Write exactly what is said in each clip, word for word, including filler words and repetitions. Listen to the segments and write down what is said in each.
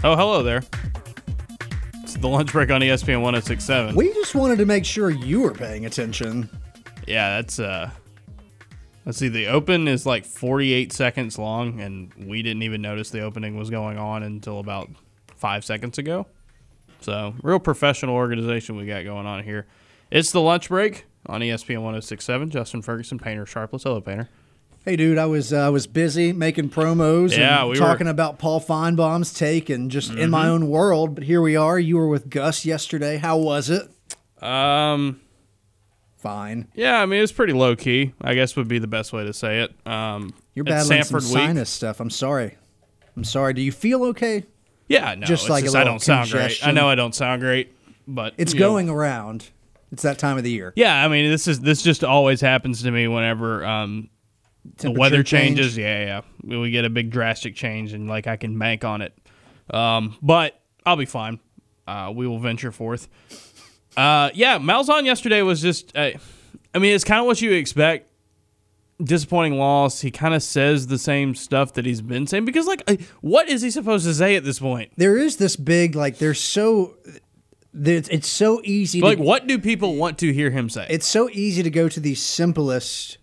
Oh, hello there. It's the lunch break on E S P N one oh six point seven. We just wanted to make sure you were paying attention. Yeah, that's, uh, let's see, the open is like forty-eight seconds long, and we didn't even notice the opening was going on until about five seconds ago. So, real professional organization we got going on here. It's the lunch break on E S P N one oh six point seven. Justin Ferguson, Painter Sharpless. Hello, Painter. Hey, dude, I was uh, was busy making promos yeah, and we talking were... about Paul Feinbaum's take and just mm-hmm. in my own world. But here we are. You were with Gus yesterday. How was it? Um, Fine. Yeah, I mean, it's pretty low key, I guess would be the best way to say it. Um, You're battling Sanford some week. sinus stuff. I'm sorry. I'm sorry. Do you feel okay? Yeah, no, just it's like just a I little don't sound congestion. great. I know I don't sound great, but it's you know. going around. It's that time of the year. Yeah, I mean, this is this just always happens to me whenever um, the weather change. changes. Yeah, yeah, we get a big drastic change, and like I can bank on it. Um, but I'll be fine. Uh, we will venture forth. Uh, yeah, Malzahn yesterday was just. Uh, I mean, it's kind of what you expect. Disappointing loss. He kind of says the same stuff that he's been saying because, like, uh, what is he supposed to say at this point? There is this big, like, there's so. It's, it's so easy. Like, to, what do people want to hear him say? It's so easy to go to the simplest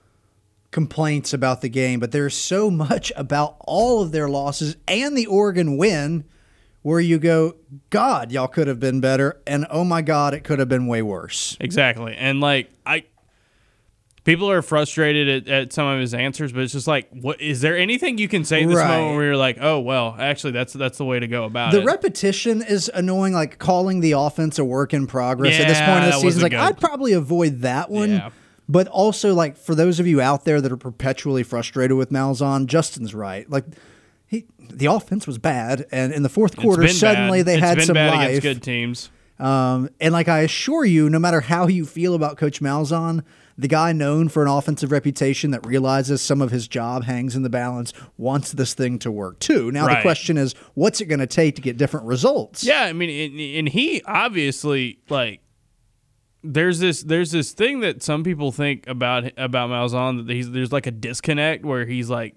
complaints about the game, but there's so much about all of their losses and the Oregon win where you go, God, y'all could have been better, and oh my God, it could have been way worse. Exactly. And, like, I... People are frustrated at, at some of his answers, but it's just like, what is there anything you can say at this right. moment where you're like, oh, well, actually, that's that's the way to go about the it. The repetition is annoying, like calling the offense a work in progress yeah, at this point of the season. Like, good. I'd probably avoid that one. Yeah. But also, like, for those of you out there that are perpetually frustrated with Malzahn, Justin's right. Like, he, the offense was bad, and in the fourth quarter, suddenly bad. they it's had been some bad life. against good teams. Um, and like I assure you, no matter how you feel about Coach Malzahn, the guy known for an offensive reputation that realizes some of his job hangs in the balance wants this thing to work too. Now right. the question is, what's it going to take to get different results? Yeah, I mean, and, and he obviously like there's this there's this thing that some people think about about Malzahn that he's there's like a disconnect where he's like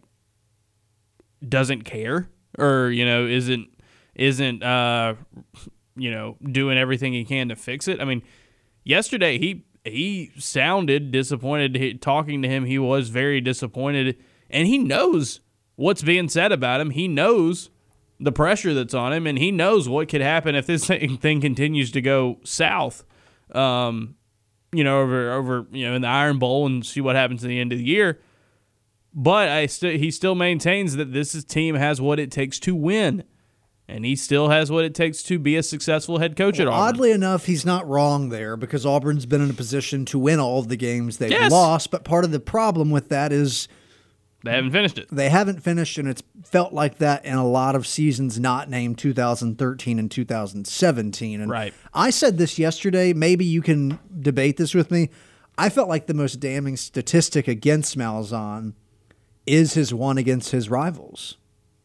doesn't care or you know isn't isn't uh you know doing everything he can to fix it. I mean, yesterday he. He sounded disappointed. He, talking to him, he was very disappointed, and he knows what's being said about him. He knows the pressure that's on him, and he knows what could happen if this thing, thing continues to go south. Um, you know, over over you know in the Iron Bowl, and see what happens at the end of the year. But I still he still maintains that this is, team has what it takes to win. And he still has what it takes to be a successful head coach well, at Auburn. Oddly enough, he's not wrong there because Auburn's been in a position to win all of the games they've yes. lost. But part of the problem with that is they haven't finished it. They haven't finished, and it's felt like that in a lot of seasons not named two thousand thirteen and two thousand seventeen. And right. I said this yesterday. Maybe you can debate this with me. I felt like the most damning statistic against Malzahn is his one against his rivals.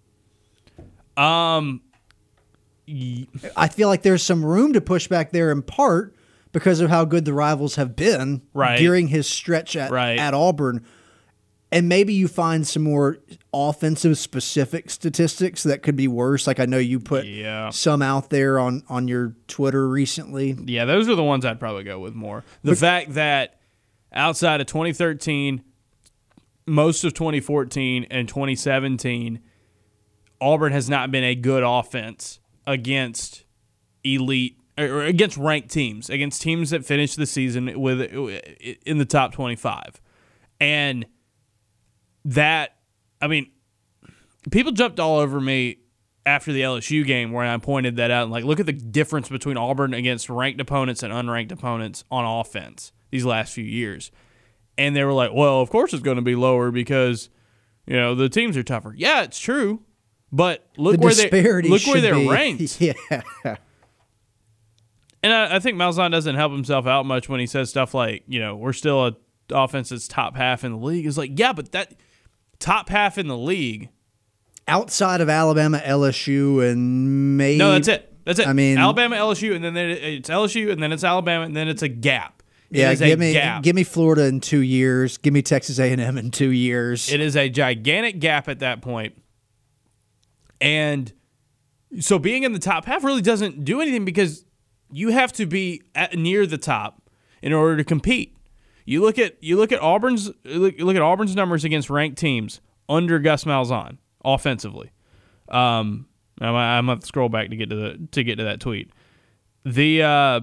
Um... I feel like there's some room to push back there in part because of how good the rivals have been right. during his stretch at, right. at Auburn. And maybe you find some more offensive specific statistics that could be worse. Like I know you put yeah. some out there on, on your Twitter recently. Yeah, those are the ones I'd probably go with more. The but, fact that outside of twenty thirteen, most of twenty fourteen, and twenty seventeen, Auburn has not been a good offense against elite or against ranked teams, against teams that finished the season with in the top twenty-five. And that, I mean, people jumped all over me after the L S U game where I pointed that out and like, look at the difference between Auburn against ranked opponents and unranked opponents on offense these last few years. And they were like, well, of course it's going to be lower because, you know, the teams are tougher. Yeah, it's true. But look the where they look where they're be, ranked. Yeah. And I, I think Malzahn doesn't help himself out much when he says stuff like, you know, we're still a offense that's top half in the league. It's like, yeah, but that top half in the league. Outside of Alabama, L S U, and maybe. No, that's it. That's it. I mean, Alabama, L S U, and then it's L S U, and then it's Alabama, and then it's a gap. It yeah, give me gap. give me Florida in two years. Give me Texas A and M in two years. It is a gigantic gap at that point. And So being in the top half really doesn't do anything because you have to be at, near the top in order to compete. You look at you look at Auburn's look, look at Auburn's numbers against ranked teams under Gus Malzahn offensively. Um, I'm, I'm gonna scroll back to get to the to get to that tweet. The uh,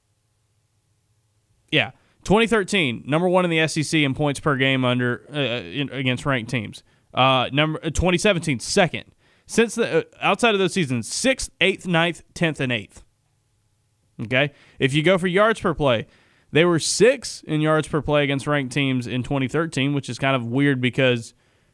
yeah, twenty thirteen number one in the S E C in points per game under uh, in, against ranked teams. Uh, number twenty seventeen second since the uh, outside of those seasons sixth, eighth, ninth, tenth, and eighth. Okay, if you go for yards per play. They were six in yards per play against ranked teams in twenty thirteen, which is kind of weird because,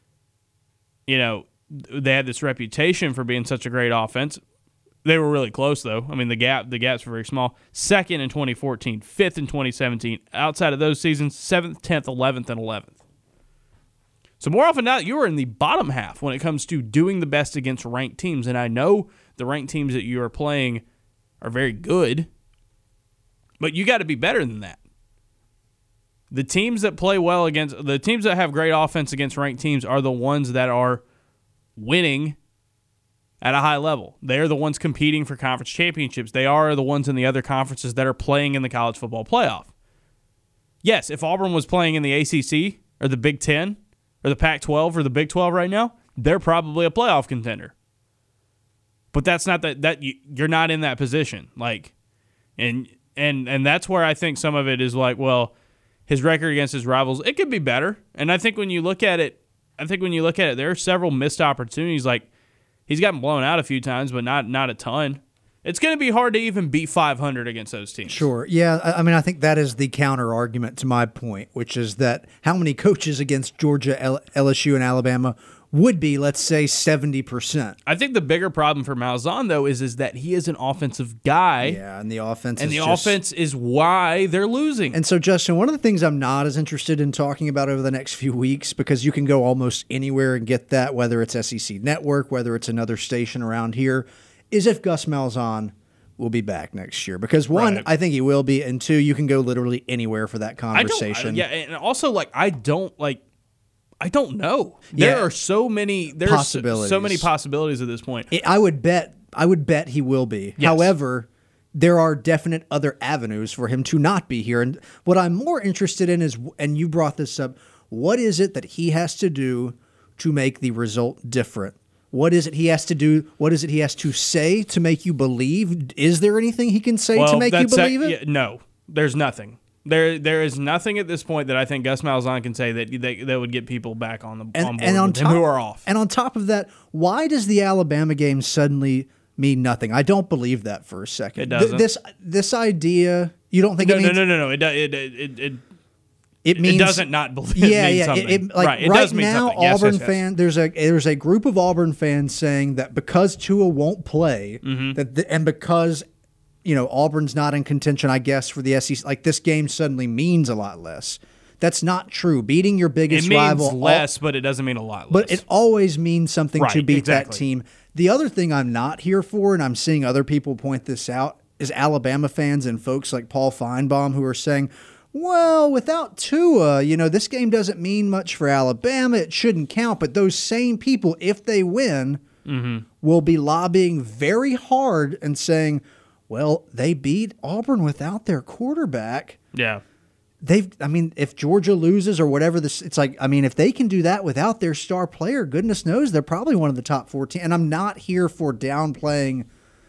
you know, they had this reputation for being such a great offense. They were really close, though. I mean, the gap, the gaps were very small. Second in twenty fourteen, fifth in twenty seventeen. Outside of those seasons, seventh, tenth, eleventh, and eleventh. So more often than not, you are in the bottom half when it comes to doing the best against ranked teams. And I know the ranked teams that you are playing are very good. But you got to be better than that. The teams that play well against the teams that have great offense against ranked teams are the ones that are winning at a high level. They're the ones competing for conference championships. They are the ones in the other conferences that are playing in the college football playoff. Yes, if Auburn was playing in the A C C or the Big Ten or the Pac twelve or the Big twelve right now, they're probably a playoff contender. But that's not that that you're not in that position. Like, and. And and that's where I think some of it is like, well, his record against his rivals, it could be better. And I think when you look at it, I think when you look at it, there are several missed opportunities. Like, he's gotten blown out a few times, but not not a ton. It's going to be hard to even beat five hundred against those teams. Sure. Yeah, I, I mean, I think that is the counter argument to my point, which is that how many coaches against Georgia, L- LSU, and Alabama would be, let's say, seventy percent. I think the bigger problem for Malzahn, though, is, is that he is an offensive guy. Yeah, and the offense and is the just... offense is why they're losing. And so, Justin, one of the things I'm not as interested in talking about over the next few weeks, because you can go almost anywhere and get that, whether it's S E C Network, whether it's another station around here, is if Gus Malzahn will be back next year. Because one, right. I think he will be, and two, you can go literally anywhere for that conversation. I don't, yeah, and also, like, I don't, like, I don't know. There yeah. are so many there's possibilities. So, so many possibilities at this point. It, I would bet I would bet he will be. Yes. However, there are definite other avenues for him to not be here. And what I'm more interested in is, and you brought this up, what is it that he has to do to make the result different? What is it he has to do? What is it he has to say to make you believe? Is there anything he can say well, to make you believe a, it? Yeah, no, there's nothing. There, there is nothing at this point that I think Gus Malzahn can say that that, that would get people back on the and, on board and on with top, him who are off. And on top of that, why does the Alabama game suddenly mean nothing? I don't believe that for a second. It doesn't. Th- this this idea, you don't think no, it means no, no, no, no. It it it it, it, means, it doesn't not believe. Yeah, it means yeah. something. It, it, like right. It right does mean now, something. Yes, Auburn yes, yes. fan. There's a there's a group of Auburn fans saying that because Tua won't play, Mm-hmm. that the, and because you know Auburn's not in contention, I guess for the S E C, like this game suddenly means a lot less. That's not true. Beating your biggest It means rival less, but it doesn't mean a lot less. But it always means something right, to beat exactly. that team. The other thing I'm not here for, and I'm seeing other people point this out, is Alabama fans and folks like Paul Feinbaum who are saying, well, without Tua, you know, this game doesn't mean much for Alabama. It shouldn't count. But those same people, if they win, mm-hmm. will be lobbying very hard and saying, well, they beat Auburn without their quarterback. Yeah. They've, I mean, if Georgia loses or whatever, this, it's like, I mean, if they can do that without their star player, goodness knows they're probably one of the top fourteen. And I'm not here for downplaying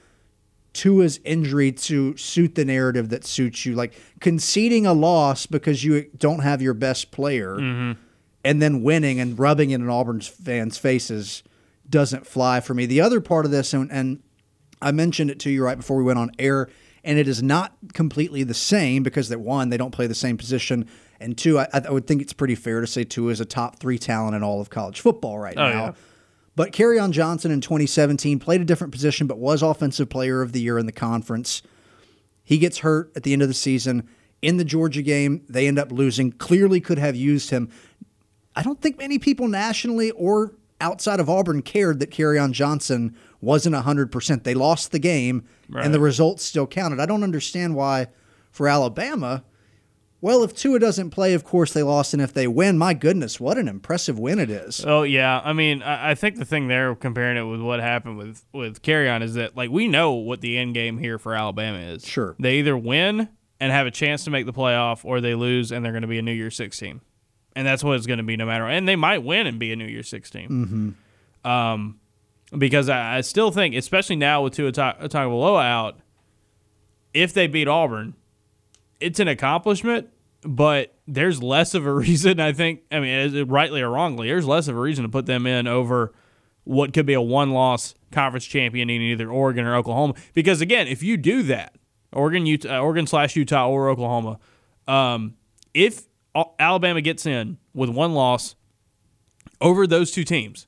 Tua's injury to suit the narrative that suits you. Like conceding a loss because you don't have your best player mm-hmm. and then winning and rubbing it in Auburn fans' faces doesn't fly for me. The other part of this, and, and I mentioned it to you right before we went on air, and it is not completely the same because that one, they don't play the same position, and two, I, I would think it's pretty fair to say Tua is a top three talent in all of college football right oh, now. Yeah. But Kerryon Johnson in twenty seventeen played a different position, but was Offensive Player of the Year in the conference. He gets hurt at the end of the season. In the Georgia game, they end up losing. Clearly could have used him. I don't think many people nationally or outside of Auburn cared that Kerryon Johnson wasn't one hundred percent. They lost the game, right. and the results still counted. I don't understand why, for Alabama, well, if Tua doesn't play, of course they lost, and if they win, my goodness, what an impressive win it is. Oh yeah, I mean, I, I think the thing there, comparing it with what happened with with Carry-On, is that like we know what the end game here for Alabama is. Sure, they either win and have a chance to make the playoff, or they lose and they're going to be a New Year's Six team, and that's what it's going to be no matter. And they might win and be a New Year's Six team. Mm-hmm. Um, because I, I still think, especially now with Tua Tagovailoa out, if they beat Auburn, it's an accomplishment. But there's less of a reason, I think, I mean, rightly or wrongly, there's less of a reason to put them in over what could be a one-loss conference champion in either Oregon or Oklahoma. Because, again, if you do that, Oregon, Utah, Oregon slash Utah or Oklahoma, um, if Alabama gets in with one loss over those two teams,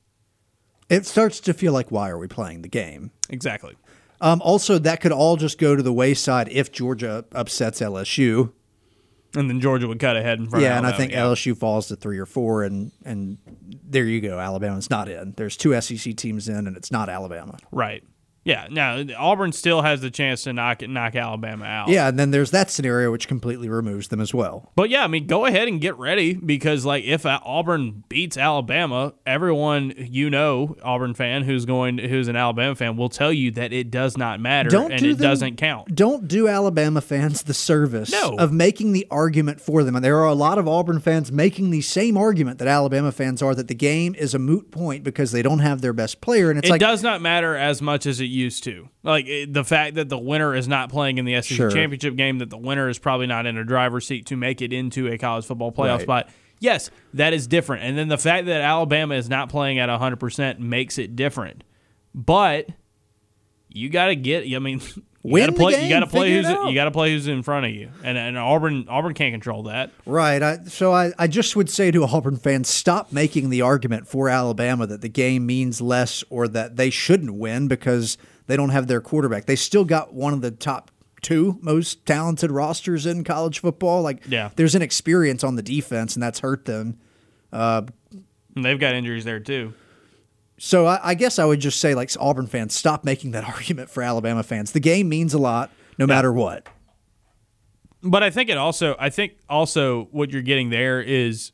it starts to feel like, why are we playing the game? Exactly. Um, also, that could all just go to the wayside if Georgia upsets L S U. And then Georgia would cut ahead in front yeah, of Alabama. and I think yeah. L S U falls to three or four, and and there you go. Alabama's not in. There's two S E C teams in, and it's not Alabama. Right. Yeah. Now Auburn still has the chance to knock knock Alabama out. Yeah, and then there's that scenario which completely removes them as well. But yeah, I mean, go ahead and get ready because, like, if Auburn beats Alabama, everyone you know, Auburn fan who's going, who's an Alabama fan, will tell you that it does not matter Don't and do it them, doesn't count. Don't do Alabama fans the service no. of making the argument for them. And there are a lot of Auburn fans making the same argument that Alabama fans are, that the game is a moot point because they don't have their best player. And it's it like, does not matter as much as it used to. Like it, the fact that the winner is not playing in the S E C sure. championship game, that the winner is probably not in a driver's seat to make it into a college football playoff right. spot. Yes, that is different. And then the fact that Alabama is not playing at one hundred percent makes it different. But you got to get, I mean, you got to play game, you got to play who's you got to play who's in front of you. And and Auburn Auburn can't control that. Right. I, so I, I just would say to Auburn fans, stop making the argument for Alabama that the game means less or that they shouldn't win because they don't have their quarterback. They still got one of the top two most talented rosters in college football. Like, yeah. there's an experience on the defense, and that's hurt them. Uh, and they've got injuries there too. So I, I guess I would just say, like, Auburn fans, stop making that argument for Alabama fans. The game means a lot, no yeah. matter what. But I think it also, I think also what you're getting there is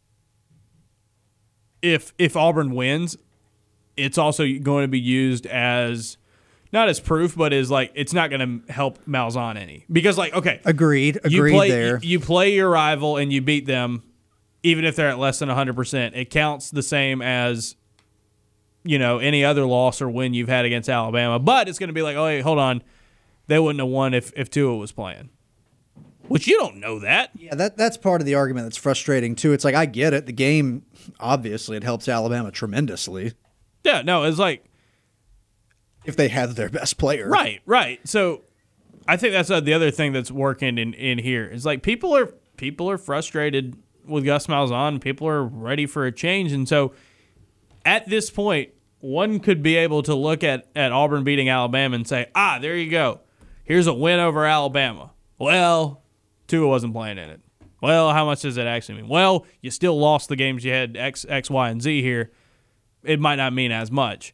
if if Auburn wins, it's also going to be used as not as proof, but as like it's not going to help Malzahn any because like okay, agreed, agreed you play, there. You, you play your rival and you beat them, even if they're at less than one hundred percent. It counts the same as you know any other loss or win you've had against Alabama. But it's going to be like, oh wait, hold on, they wouldn't have won if if Tua was playing. Which you don't know that. Yeah, that that's part of the argument that's frustrating too. It's like I get it. The game, obviously, it helps Alabama tremendously. Yeah, no, it's like if they have their best player. Right, right. So I think that's uh, the other thing that's working in, in here is like people are people are frustrated with Gus Malzahn. People are ready for a change, and so at this point, one could be able to look at, at Auburn beating Alabama and say, ah, there you go. Here's a win over Alabama. Well, Tua wasn't playing in it. Well, how much does it actually mean? Well, you still lost the games you had X, X, Y, and Z here. It might not mean as much.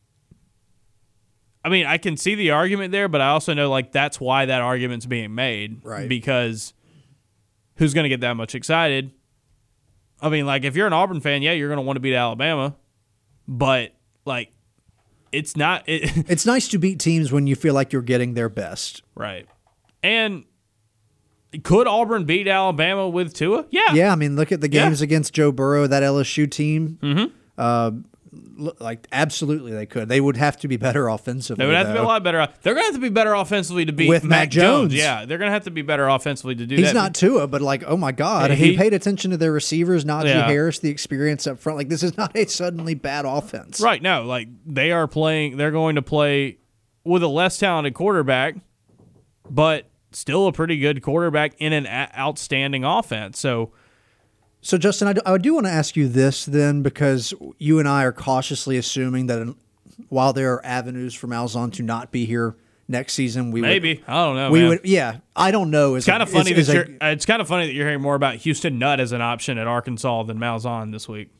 I mean, I can see the argument there, but I also know like that's why that argument's being made. Right. Because who's going to get that much excited? I mean, like if you're an Auburn fan, yeah, you're going to want to beat Alabama, but like it's not. It, it's nice to beat teams when you feel like you're getting their best. Right. And could Auburn beat Alabama with Tua? Yeah. Yeah, I mean, look at the games yeah. against Joe Burrow, that L S U team. Mm-hmm. Uh, like, absolutely they could. They would have to be better offensively. They would have though. to be a lot better. They're going to have to be better offensively to beat With Mac, Mac Jones. Jones. Yeah, they're going to have to be better offensively to do He's that. He's not Tua, but like, oh my God. If he, you paid attention to their receivers, Najee yeah. Harris, the experience up front, like this is not a suddenly bad offense. Right, no. Like they are playing, they're going to play with a less talented quarterback, but still a pretty good quarterback in an a- outstanding offense. So, so Justin, I do, I do want to ask you this then, because you and I are cautiously assuming that while there are avenues for Malzahn to not be here next season, we maybe would, I don't know. We man. would, yeah, I don't know. It's kind of funny that you're. A, it's kind of funny that you're hearing more about Houston Nutt as an option at Arkansas than Malzahn this week.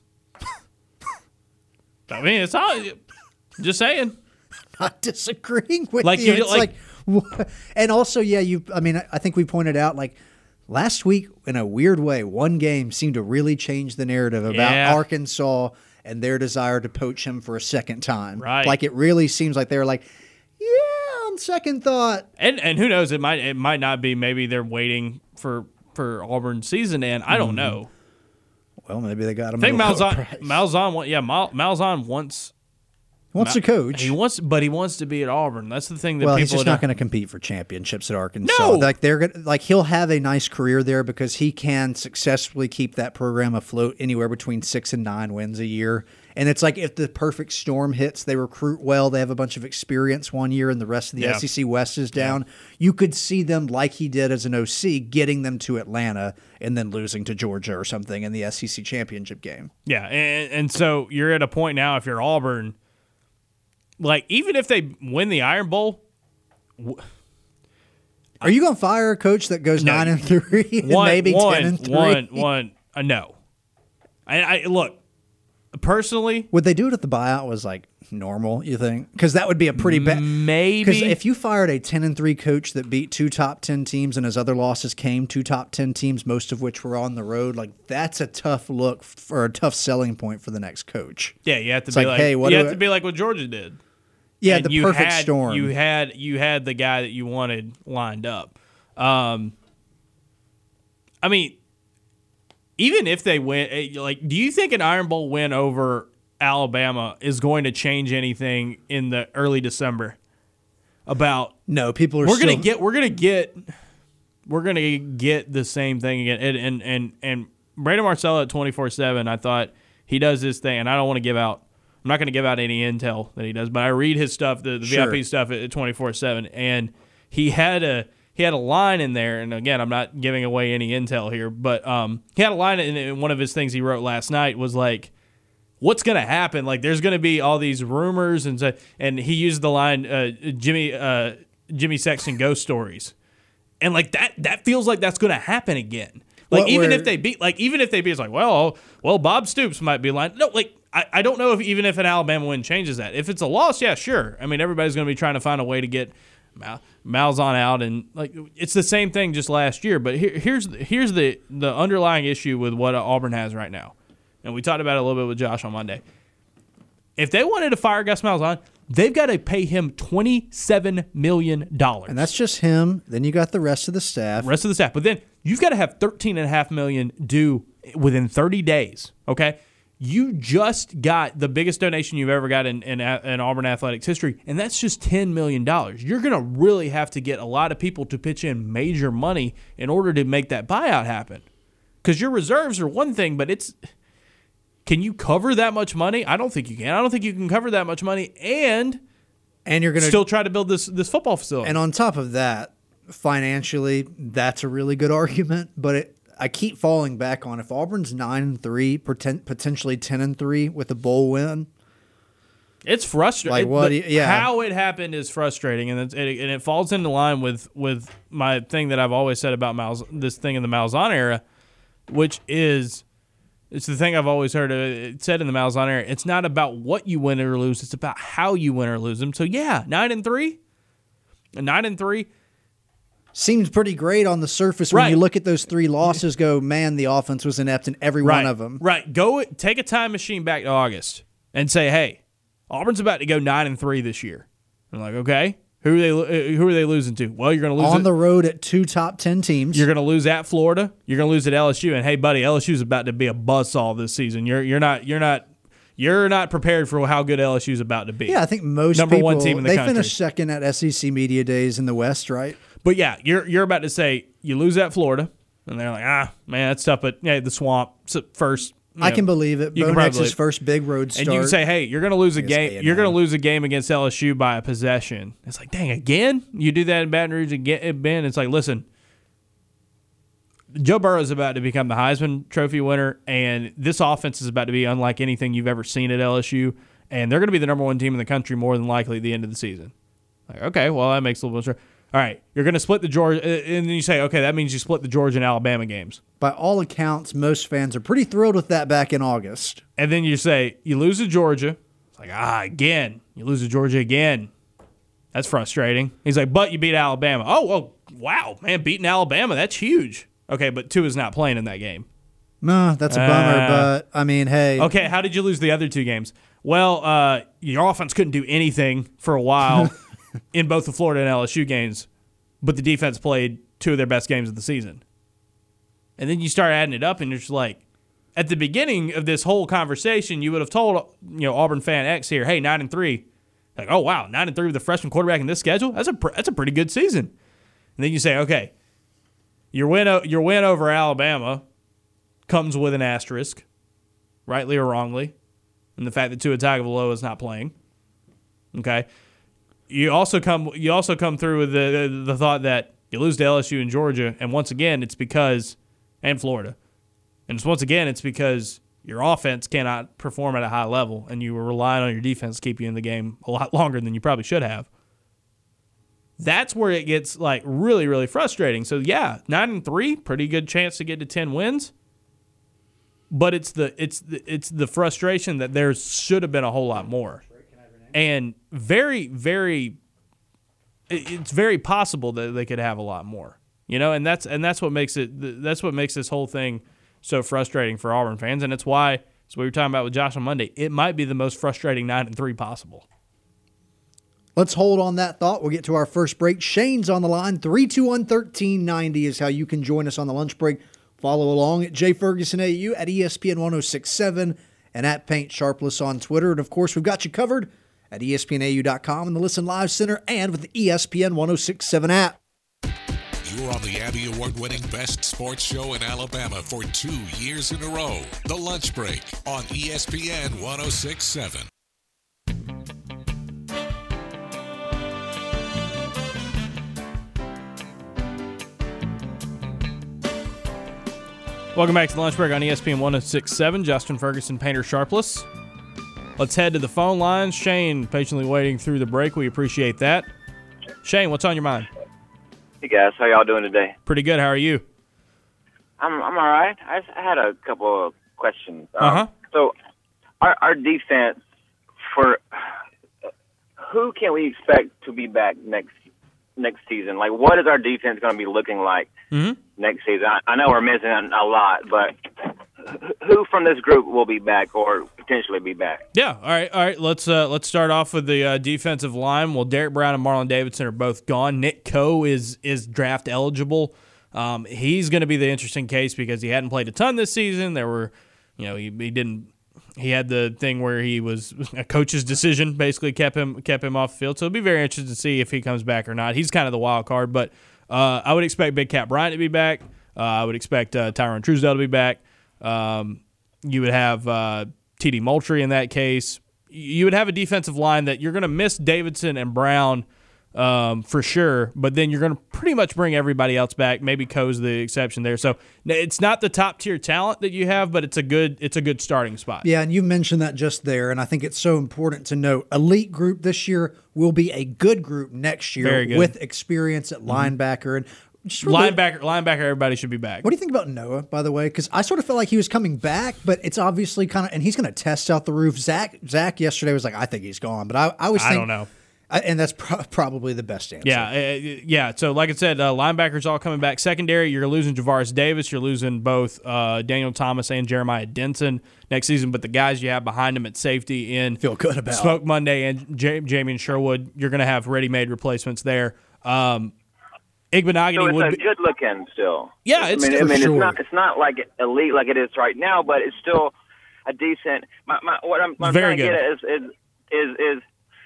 I mean, it's all just saying. Not disagreeing with like you. you it's like, like, and also, yeah, you. I mean, I think we pointed out like Last week, in a weird way, one game seemed to really change the narrative about Yeah. Arkansas and their desire to poach him for a second time. Right. Like it really seems like they were like, yeah, on second thought. And and who knows? It might it might not be. Maybe they're waiting for for Auburn's season, and I don't know. Well, maybe they got him. I think at a lower Malzahn, price. Malzahn, wa- yeah, Mal, Malzahn wants wants to coach. he wants, but he wants to be at Auburn. That's the thing that Well, people he's just don't- not going to compete for championships at Arkansas. No! Like they're gonna, like he'll have a nice career there because he can successfully keep that program afloat anywhere between six and nine wins a year. And it's like if the perfect storm hits, they recruit well, they have a bunch of experience one year, and the rest of the Yeah. S E C West is down. You could see them like he did as an O C, getting them to Atlanta and then losing to Georgia or something in the S E C championship game. Yeah, and, and so you're at a point now. If you're Auburn, like even if they win the Iron Bowl, Are you going to fire a coach that goes No. nine and three and one, maybe one, ten and three? one, one, uh, no. I, I look personally, Would they do it if the buyout was like normal? You think? Because that would be a pretty bad. Because maybe if you fired a ten and three coach that beat two top ten teams and his other losses came two top ten teams, most of which were on the road, like that's a tough look for a tough selling point for the next coach. yeah, you have to It's be like, like, hey, what you do have I- to be like what Georgia did. Yeah, And the you perfect had, storm. You had you had the guy that you wanted lined up. Um, I mean, even if they win, eh, like, do you think an Iron Bowl win over Alabama is going to change anything in the early December? About no, people are. we're still, gonna get we're gonna get we're gonna get the same thing again. And and and, and Brandon Marcello at twenty-four seven, I thought he does this thing, and I don't want to give out. I'm not going to give out any intel that he does, but I read his stuff, the, the Sure. V I P stuff at twenty-four seven, and he had a he had a line in there. And again, I'm not giving away any intel here, but um, he had a line in, in one of his things he wrote last night was like, what's going to happen? Like, there's going to be all these rumors, and so, and he used the line, uh, Jimmy uh, Jimmy Sexton ghost stories, and like that that feels like that's going to happen again. Like What even were- if they beat, like even if they beat, it's like, well, well, Bob Stoops might be lying. No, like I, I don't know if even if an Alabama win changes that. If it's a loss, yeah, sure. I mean, everybody's going to be trying to find a way to get Mal, Malzahn out, and like it's the same thing just last year. But here, here's here's the the underlying issue with what Auburn has right now, and we talked about it a little bit with Josh on Monday. If they wanted to fire Gus Malzahn, they've got to pay him twenty-seven million dollars. and that's just him. Then you got the rest of the staff. rest of the staff. But then you've got to have thirteen and a half million due within thirty days. Okay. You just got the biggest donation you've ever got in, in, in Auburn athletics history, and that's just ten million dollars. You're going to really have to get a lot of people to pitch in major money in order to make that buyout happen. Because your reserves are one thing, but it's can you cover that much money? I don't think you can. I don't think you can cover that much money and and you're going to still try to build this this football facility. And on top of that, financially, that's a really good argument. But it, I keep falling back on if Auburn's nine and three, poten- potentially ten and three with a bowl win. It's frustrating. Like, what do you- yeah. How it happened is frustrating, and it's, it, and it falls into line with with my thing that I've always said about Malz, this thing in the Malzahn era, which is it's the thing I've always heard it said in the Malzahn era. It's not about what you win or lose; it's about how you win or lose them. So yeah, nine and three, nine and three. Seems pretty great on the surface when Right. you look at those three losses. Go, man, the offense was inept in every Right, one of them. right. Go take a time machine back to August and say, hey, Auburn's about to go nine and three this year. I'm like, okay, who are they? uh, Who are they losing to? Well, you're going to lose On it. the road at two top ten teams. You're going to lose at Florida. You're going to lose at L S U. And hey, buddy, L S U's about to be a buzzsaw this season. You're you're not you're not you're not prepared for how good L S U's about to be. yeah, I think most Number people, one team in the they country. finished second at S E C Media Days in the West, right? But yeah, you're you're about to say you lose at Florida, and they're like, ah, man, that's tough. But yeah, the swamp so first. you I know, can believe it. you can Bo probably Nix's believe it. first big road start. And you can say, hey, you're going to lose a Against game. A and M. You're going to lose a game against L S U by a possession. It's like, dang, again? You do that in Baton Rouge again, Ben? It's like, listen, Joe Burrow is about to become the Heisman Trophy winner, and this offense is about to be unlike anything you've ever seen at L S U, and they're going to be the number one team in the country more than likely at the end of the season. Like, okay, well, that makes a little bit of sense. All right, you're going to split the Georgia, and then you say, okay, that means you split the Georgia and Alabama games. By all accounts, most fans are pretty thrilled with that back in August. And then you say, you lose to Georgia. It's like, ah, again. You lose to Georgia again. That's frustrating. He's like, but you beat Alabama. Oh, well, wow, man, beating Alabama, that's huge. Okay, but Tua's not playing in that game. No, that's a bummer, Uh, but I mean, hey. Okay, how did you lose the other two games? Well, uh, your offense couldn't do anything for a while in both the Florida and L S U games, but the defense played two of their best games of the season. And then you start adding it up, and you're just like, at the beginning of this whole conversation, you would have told, you know, Auburn fan X here, hey, nine and three, like, oh wow, nine and three with a freshman quarterback in this schedule. That's a pr- that's a pretty good season. And then you say, okay, your win o- your win over Alabama comes with an asterisk, rightly or wrongly, and the fact that Tua Tagovailoa is not playing. Okay, you also come you also come through with the, the the thought that you lose to L S U and Georgia, and once again it's because and Florida, and it's once again it's because your offense cannot perform at a high level, and you were relying on your defense to keep you in the game a lot longer than you probably should have. That's where it gets like really really frustrating. So yeah, nine and three, pretty good chance to get to ten wins. But it's the it's the, it's the frustration that there should have been a whole lot more, and very very, it's very possible that they could have a lot more, you know, and that's and that's what makes it that's what makes this whole thing so frustrating for Auburn fans, and it's why as we were talking about with Josh on Monday, it might be the most frustrating nine and three possible. Let's hold on that thought. We'll get to our first break. Shane's on the line. three two one, one three nine zero is how you can join us on the lunch break. Follow along at Jay Ferguson A U, at E S P N ten sixty-seven, and at Paint Sharpless on Twitter. And, of course, we've got you covered at E S P N A U dot com and the Listen Live Center and with the E S P N ten sixty-seven app. You're on the Abby Award-winning Best Sports Show in Alabama for two years in a row. The Lunch Break on E S P N ten sixty-seven. Welcome back to the Lunch Break on E S P N ten sixty-seven. Justin Ferguson, Painter Sharpless. Let's head to the phone lines. Shane patiently waiting through the break. We appreciate that. Shane, what's on your mind? Hey guys, how y'all doing today? Pretty good. How are you? I'm I'm all right. I just had a couple of questions. Um, Uh-huh. So, our our defense for who can we expect to be back next next season? Like, what is our defense going to be looking like Mm-hmm. next season? I, I know we're missing a lot, but who from this group will be back or potentially be back? Yeah. All right. All right. Let's uh, let's start off with the uh, defensive line. Well, Derek Brown and Marlon Davidson are both gone. Nick Coe is is draft eligible. Um, he's going to be the interesting case because he hadn't played a ton this season. There were, you know, he, he didn't. He had the thing where he was a coach's decision basically kept him kept him off the field. So it'll be very interesting to see if he comes back or not. He's kind of the wild card, but uh, I would expect Big Cat Bryant to be back. Uh, I would expect uh, Tyrone Truesdale to be back. Um, you would have uh, T D Moultrie in that case. You would have a defensive line that you're going to miss Davidson and Brown um, for sure, but then you're going to pretty much bring everybody else back. Maybe Coe's the exception there. So it's not the top tier talent that you have, but it's a good it's a good starting spot. Yeah, and you mentioned that just there, and I think it's so important to note. Elite group this year will be a good group next year Very good. with experience at linebacker. And just really- Linebacker, linebacker, everybody should be back. What do you think about Noah, by the way? Because I sort of felt like he was coming back, but it's obviously kind of, and he's going to test out the roof. Zach, Zach yesterday was like, I think he's gone, but I, I was I thinking, don't know. I, and that's pro- probably the best answer. Yeah, uh, yeah. So, like I said, uh, linebackers all coming back. Secondary, you're losing Javaris Davis. You're losing both uh, Daniel Thomas and Jeremiah Denson next season. But the guys you have behind them at safety in Feel good about. Smoke Monday and J- Jamie and Sherwood, you're going to have ready-made replacements there. Um, Igbenogany So it's would a be, good looking still. Yeah, it's I mean, for I mean sure. it's not it's not like elite like it is right now, but it's still a decent. My, my what I'm, what I'm Very trying to good. get at is, is is is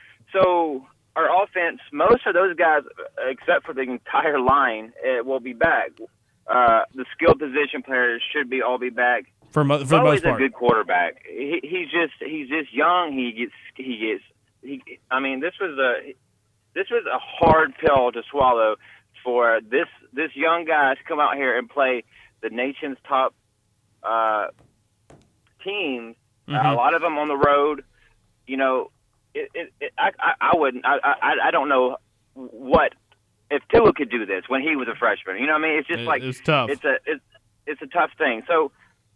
so our offense. Most of those guys, except for the entire line, it will be back. Uh, the skill position players should be all be back. for, mo- for the Always most part. a good quarterback. He, he's just he's just young. He gets he gets. He, I mean, this was a this was a hard pill to swallow for this this young guy to come out here and play the nation's top uh, teams. Mm-hmm. Uh, a lot of them on the road. You know, it, it, it, I, I I wouldn't. I, I I don't know what if Tua could do this when he was a freshman. You know what I mean? It's just It- like it's tough. It's a it's it's a tough thing. So.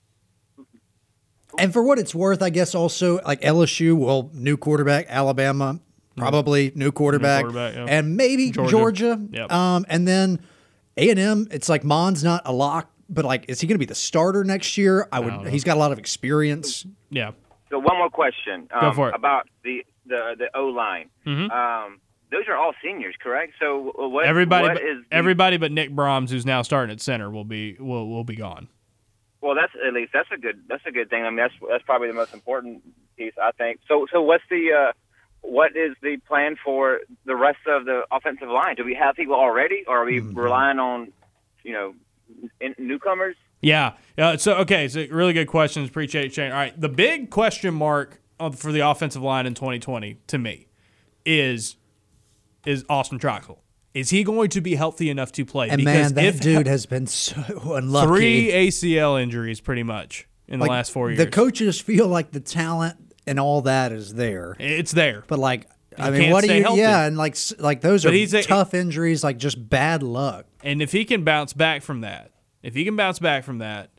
And for what it's worth, I guess also like L S U, well, new quarterback, Alabama, probably new quarterback, quarterback, yeah. and maybe Georgia. Georgia. Yep. Um, and then A and M, it's like Mon's not a lock but like, is he going to be the starter next year? I I would. don't know. He's got a lot of experience. Yeah. So one more question um, Go for it. about the the the O line. Mhm. Um, those are all seniors, correct? So what? Everybody, what but, is the, everybody but Nick Brahms, who's now starting at center, will be will will be gone. Well, that's at least that's a good that's a good thing. I mean, that's that's probably the most important piece, I think. So so what's the uh, what is the plan for the rest of the offensive line? Do we have people already, or are we Mm-hmm. relying on you know in, newcomers? Yeah. Uh, so okay. So really good questions. Appreciate it, Shane. All right. The big question mark on- for the offensive line in twenty twenty to me is is Austin Troxell. Is he going to be healthy enough to play? And Because man, that if dude has been so unlucky. three A C L injuries pretty much in the Like, last four years. The coaches feel like the talent and all that is there, it's there. but like, I He mean, can't what do stay you? healthy. Yeah, and like, s- like those But are he's a- tough injuries, like just bad luck. And if he can bounce back from that, if he can bounce back from that,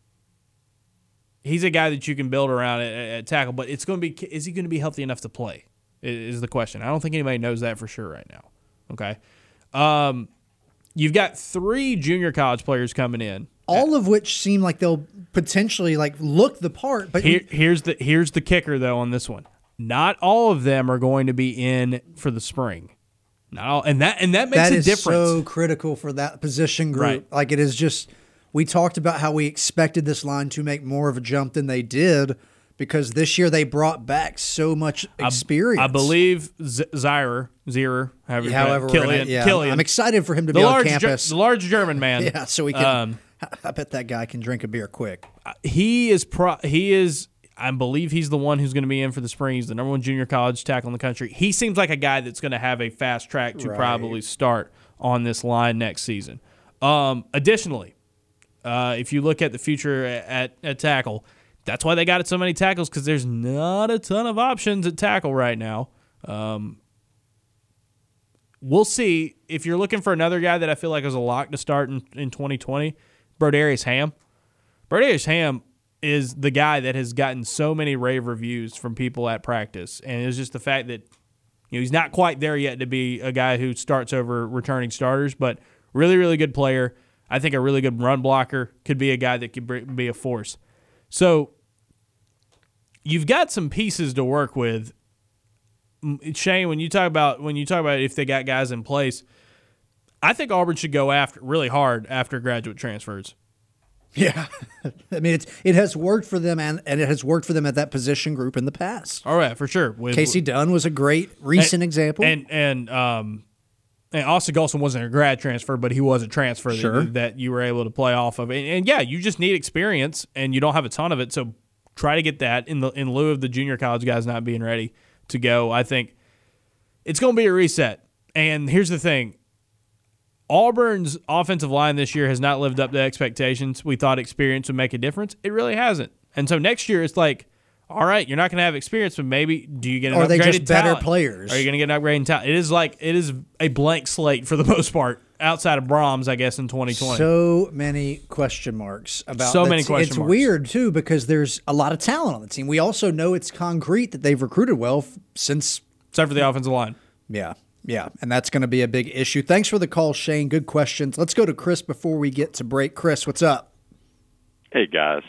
he's a guy that you can build around at, at tackle. But it's going to be, is he going to be healthy enough to play? i- Is the question. I don't think anybody knows that for sure right now. Okay, um, you've got three junior college players coming in. All of which seem like they'll potentially like look the part, but Here, here's the here's the kicker though on this one. Not all of them are going to be in for the spring. Not all, and that and that makes that a is difference. so critical for that position group. Right. Like it is just, we talked about how we expected this line to make more of a jump than they did because this year they brought back so much experience. I believe Z- Zirer, Zirer, however, you However, we're Killian, gonna, yeah, Killian. I'm excited for him to the be on large, Ger- campus. the large German man. Yeah, so we can. Um, I bet that guy can drink a beer quick. he is pro. He is. I believe he's the one who's going to be in for the spring. He's the number one junior college tackle in the country. He seems like a guy that's going to have a fast track to Right. probably start on this line next season. Um, additionally, uh, if you look at the future at, at tackle, that's why they got so many tackles because there's not a ton of options at tackle right now. Um, we'll see. If you're looking for another guy that I feel like is a lock to start in, in twenty twenty, Brodarius Ham. Brodarius Ham is the guy that has gotten so many rave reviews from people at practice, and it's just the fact that you know he's not quite there yet to be a guy who starts over returning starters, but really, really good player. I think a really good run blocker, could be a guy that could br- be a force. So you've got some pieces to work with. M- Shane, when you talk about when you talk about if they got guys in place, I think Auburn should go after really hard after graduate transfers. Yeah, I mean it's it has worked for them, and, and it has worked for them at that position group in the past. All right, for sure. With, Casey Dunn was a great recent and, example. and and um, and Austin Golson wasn't a grad transfer, but he was a transfer Sure. that, that you were able to play off of. And, and yeah, you just need experience, and you don't have a ton of it. So try to get that in the in lieu of the junior college guys not being ready to go. I think it's going to be a reset. And here's the thing. Auburn's offensive line this year has not lived up to expectations. We thought experience would make a difference. It really hasn't. And so next year it's like, all right, you're not going to have experience, but maybe do you get an Or are upgraded they just better talent? players? Are you going to get an upgrade in talent? It is like it is a blank slate for the most part, outside of Brahms, I guess, in twenty twenty. So many question marks about So that many te- question It's marks. weird too because there's a lot of talent on the team. We also know it's concrete that they've recruited well f- since. Except for the offensive line. Yeah, yeah, and that's going to be a big issue. Thanks for the call, Shane. Good questions. Let's go to Chris before we get to break. Chris, what's up? Hey, guys.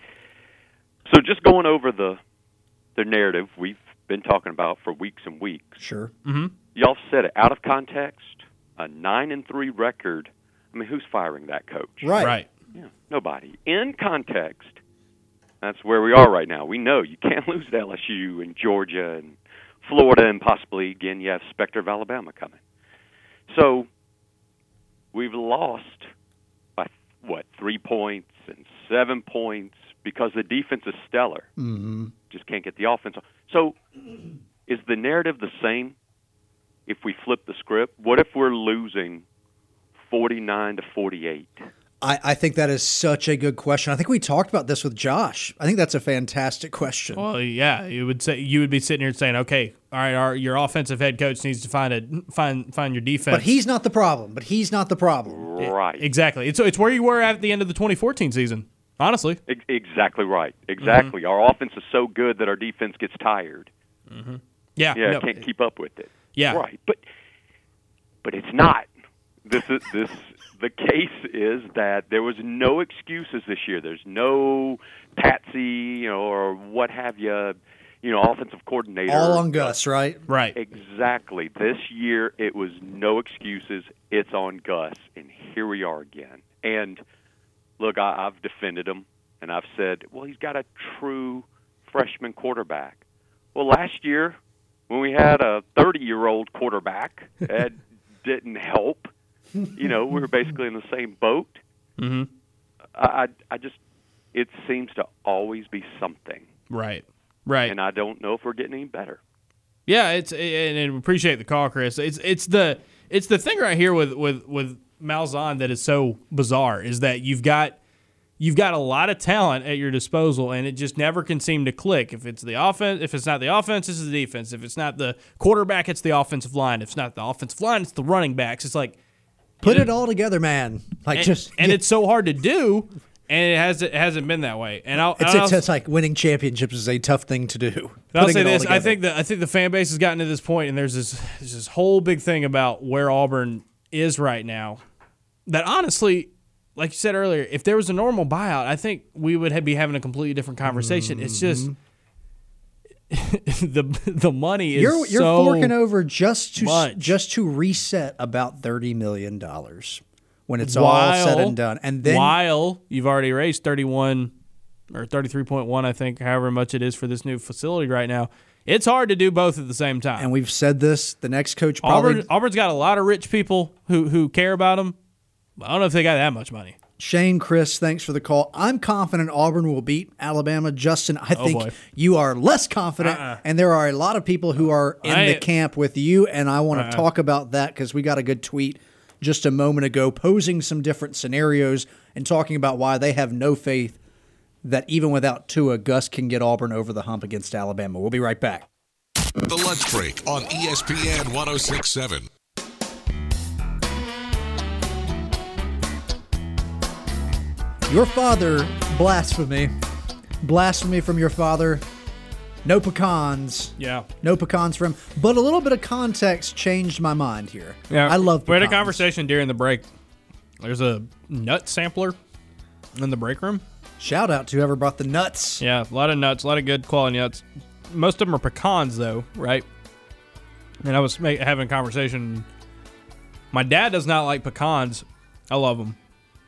So just going over the the narrative we've been talking about for weeks and weeks. Sure. Y'all said it out of context, a nine and three record. I mean, who's firing that coach? Right. Right. Yeah, nobody. In context, that's where we are right now. We know you can't lose to L S U and Georgia and Florida, and possibly, again, you have Spectre of Alabama coming. So we've lost by, what, three points and seven points because the defense is stellar. Mm-hmm. Just can't get the offense. So is the narrative the same if we flip the script? What if we're losing forty-nine to forty-eight? I, I think that is such a good question. I think we talked about this with Josh. I think that's a fantastic question. Well, yeah, you would say you would be sitting here saying, okay, all right, our, your offensive head coach needs to find a find find your defense. But he's not the problem. But he's not the problem. Right. Exactly. It's it's where you were at the end of the twenty fourteen season. Honestly. Ex- Exactly right. Exactly. Mm-hmm. Our offense is so good that our defense gets tired. Yeah. Yeah, no, can't keep up with it. Yeah. Right. But but it's not. This is this the case is that there was no excuses this year. There's no patsy, you know, or what have you, you know, offensive coordinator. All on Gus, right? Right. Exactly. This year it was no excuses. It's on Gus, and here we are again. And look, I, I've defended him, and I've said, well, he's got a true freshman quarterback. Well, last year when we had a thirty-year-old quarterback, that didn't help. You know, we were basically in the same boat. Mm-hmm. I, I, I just, it seems to always be something. Right. Right. And I don't know if we're getting any better. Yeah, it's and, and appreciate the call, Chris. It's it's the it's the thing right here with with with Malzahn that is so bizarre is that you've got you've got a lot of talent at your disposal, and it just never can seem to click. If it's the offense, if it's not the offense, it's the defense. If it's not the quarterback, it's the offensive line. If it's not the offensive line, it's the running backs. It's like Put know, it all together, man. Like and, just and yeah. it's so hard to do, and it has it hasn't been that way. And I'll, It's, I'll, it's, it's like winning championships is a tough thing to do. I'll Putting say it all this: I together. think that I think the fan base has gotten to this point, and there's this there's this whole big thing about where Auburn is right now. That honestly, like you said earlier, if there was a normal buyout, I think we would have, be having a completely different conversation. Mm-hmm. It's just the the money is you're you're so forking over just to much. just to reset about thirty million dollars when it's while, all said and done, and then while you've already raised thirty-one or thirty-three point one, I think, however much it is for this new facility right now. It's hard to do both at the same time. and we've said this. The next coach probably Auburn, Auburn's got a lot of rich people who who care about them. I don't know if they got that much money. Shane, Chris, thanks for the call. I'm confident Auburn will beat Alabama. Justin, I think boy. you are less confident, Uh-uh. and there are a lot of people who are in I- the camp with you, and I want to Uh-uh. talk about that because we got a good tweet just a moment ago posing some different scenarios and talking about why they have no faith that even without Tua, Gus can get Auburn over the hump against Alabama. We'll be right back. The Lunch Break on E S P N one oh six point seven. Your father, blasphemy. Blasphemy from your father. No pecans. Yeah. No pecans for him. But a little bit of context changed my mind here. Yeah, I love pecans. We had a conversation during the break. There's a nut sampler in the break room. Shout out to whoever brought the nuts. Yeah, a lot of nuts, a lot of good quality nuts. Most of them are pecans, though, right? And I was ma- having a conversation. My dad does not like pecans. I love them.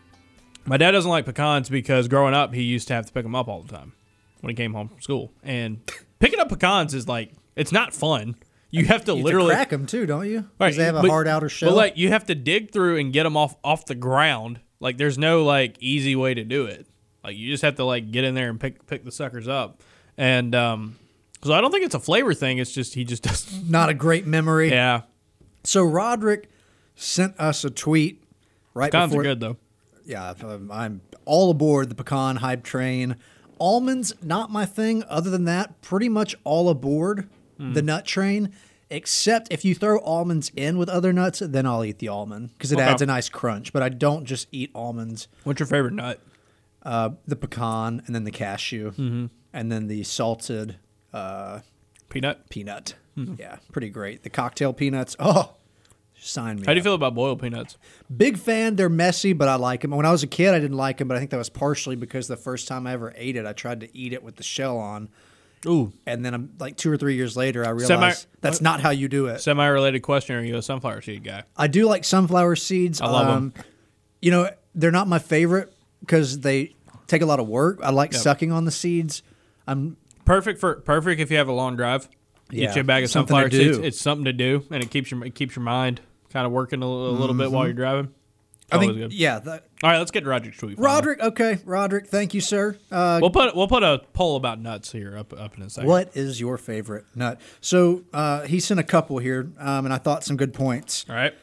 My dad doesn't like pecans because growing up, he used to have to pick them up all the time when he came home from school. And picking up pecans is like, it's not fun. You have to You literally have to crack them too, don't you? Because Right, they have a but- hard outer shell. But like you have to dig through and get them off off the ground. Like there's no like easy way to do it. Like you just have to like get in there and pick pick the suckers up. And um, so I don't think it's a flavor thing. It's just he just doesn't. Not a great memory. Yeah, So Roderick sent us a tweet right pecans before. are good though. Yeah, I'm, I'm all aboard the pecan hype train. Almonds, not my thing. Other than that, pretty much all aboard Hmm. the nut train. Except if you throw almonds in with other nuts, then I'll eat the almond because it Okay. adds a nice crunch. But I don't just eat almonds. What's your favorite nut? Uh, the pecan and then the cashew Mm-hmm. and then the salted uh, Peanut. peanut. Hmm. Yeah, pretty great. The cocktail peanuts. Oh, sign me How do you up. feel about boiled peanuts? Big fan. They're messy, but I like them. When I was a kid, I didn't like them, but I think that was partially because the first time I ever ate it, I tried to eat it with the shell on. Ooh, And then I'm like two or three years later, I realized Semi- that's not how you do it. semi-related question: Are you a sunflower seed guy? I do like sunflower seeds. I love 'em. You know, they're not my favorite because they take a lot of work. I like Yep. sucking on the seeds. I'm Perfect for perfect if you have a long drive. Yeah, Get you a bag of something to sunflower seeds. do. It's something to do, and it keeps your it keeps your mind kind of working a, little- a little bit while you're driving. I Always think good. yeah. That, All right, let's get to Roderick's tweet. finally. Roderick, okay, Roderick, thank you, sir. Uh, We'll put we'll put a poll about nuts here up up in a second. what is your favorite nut? So uh, he sent a couple here, um, and I thought some good points. All right.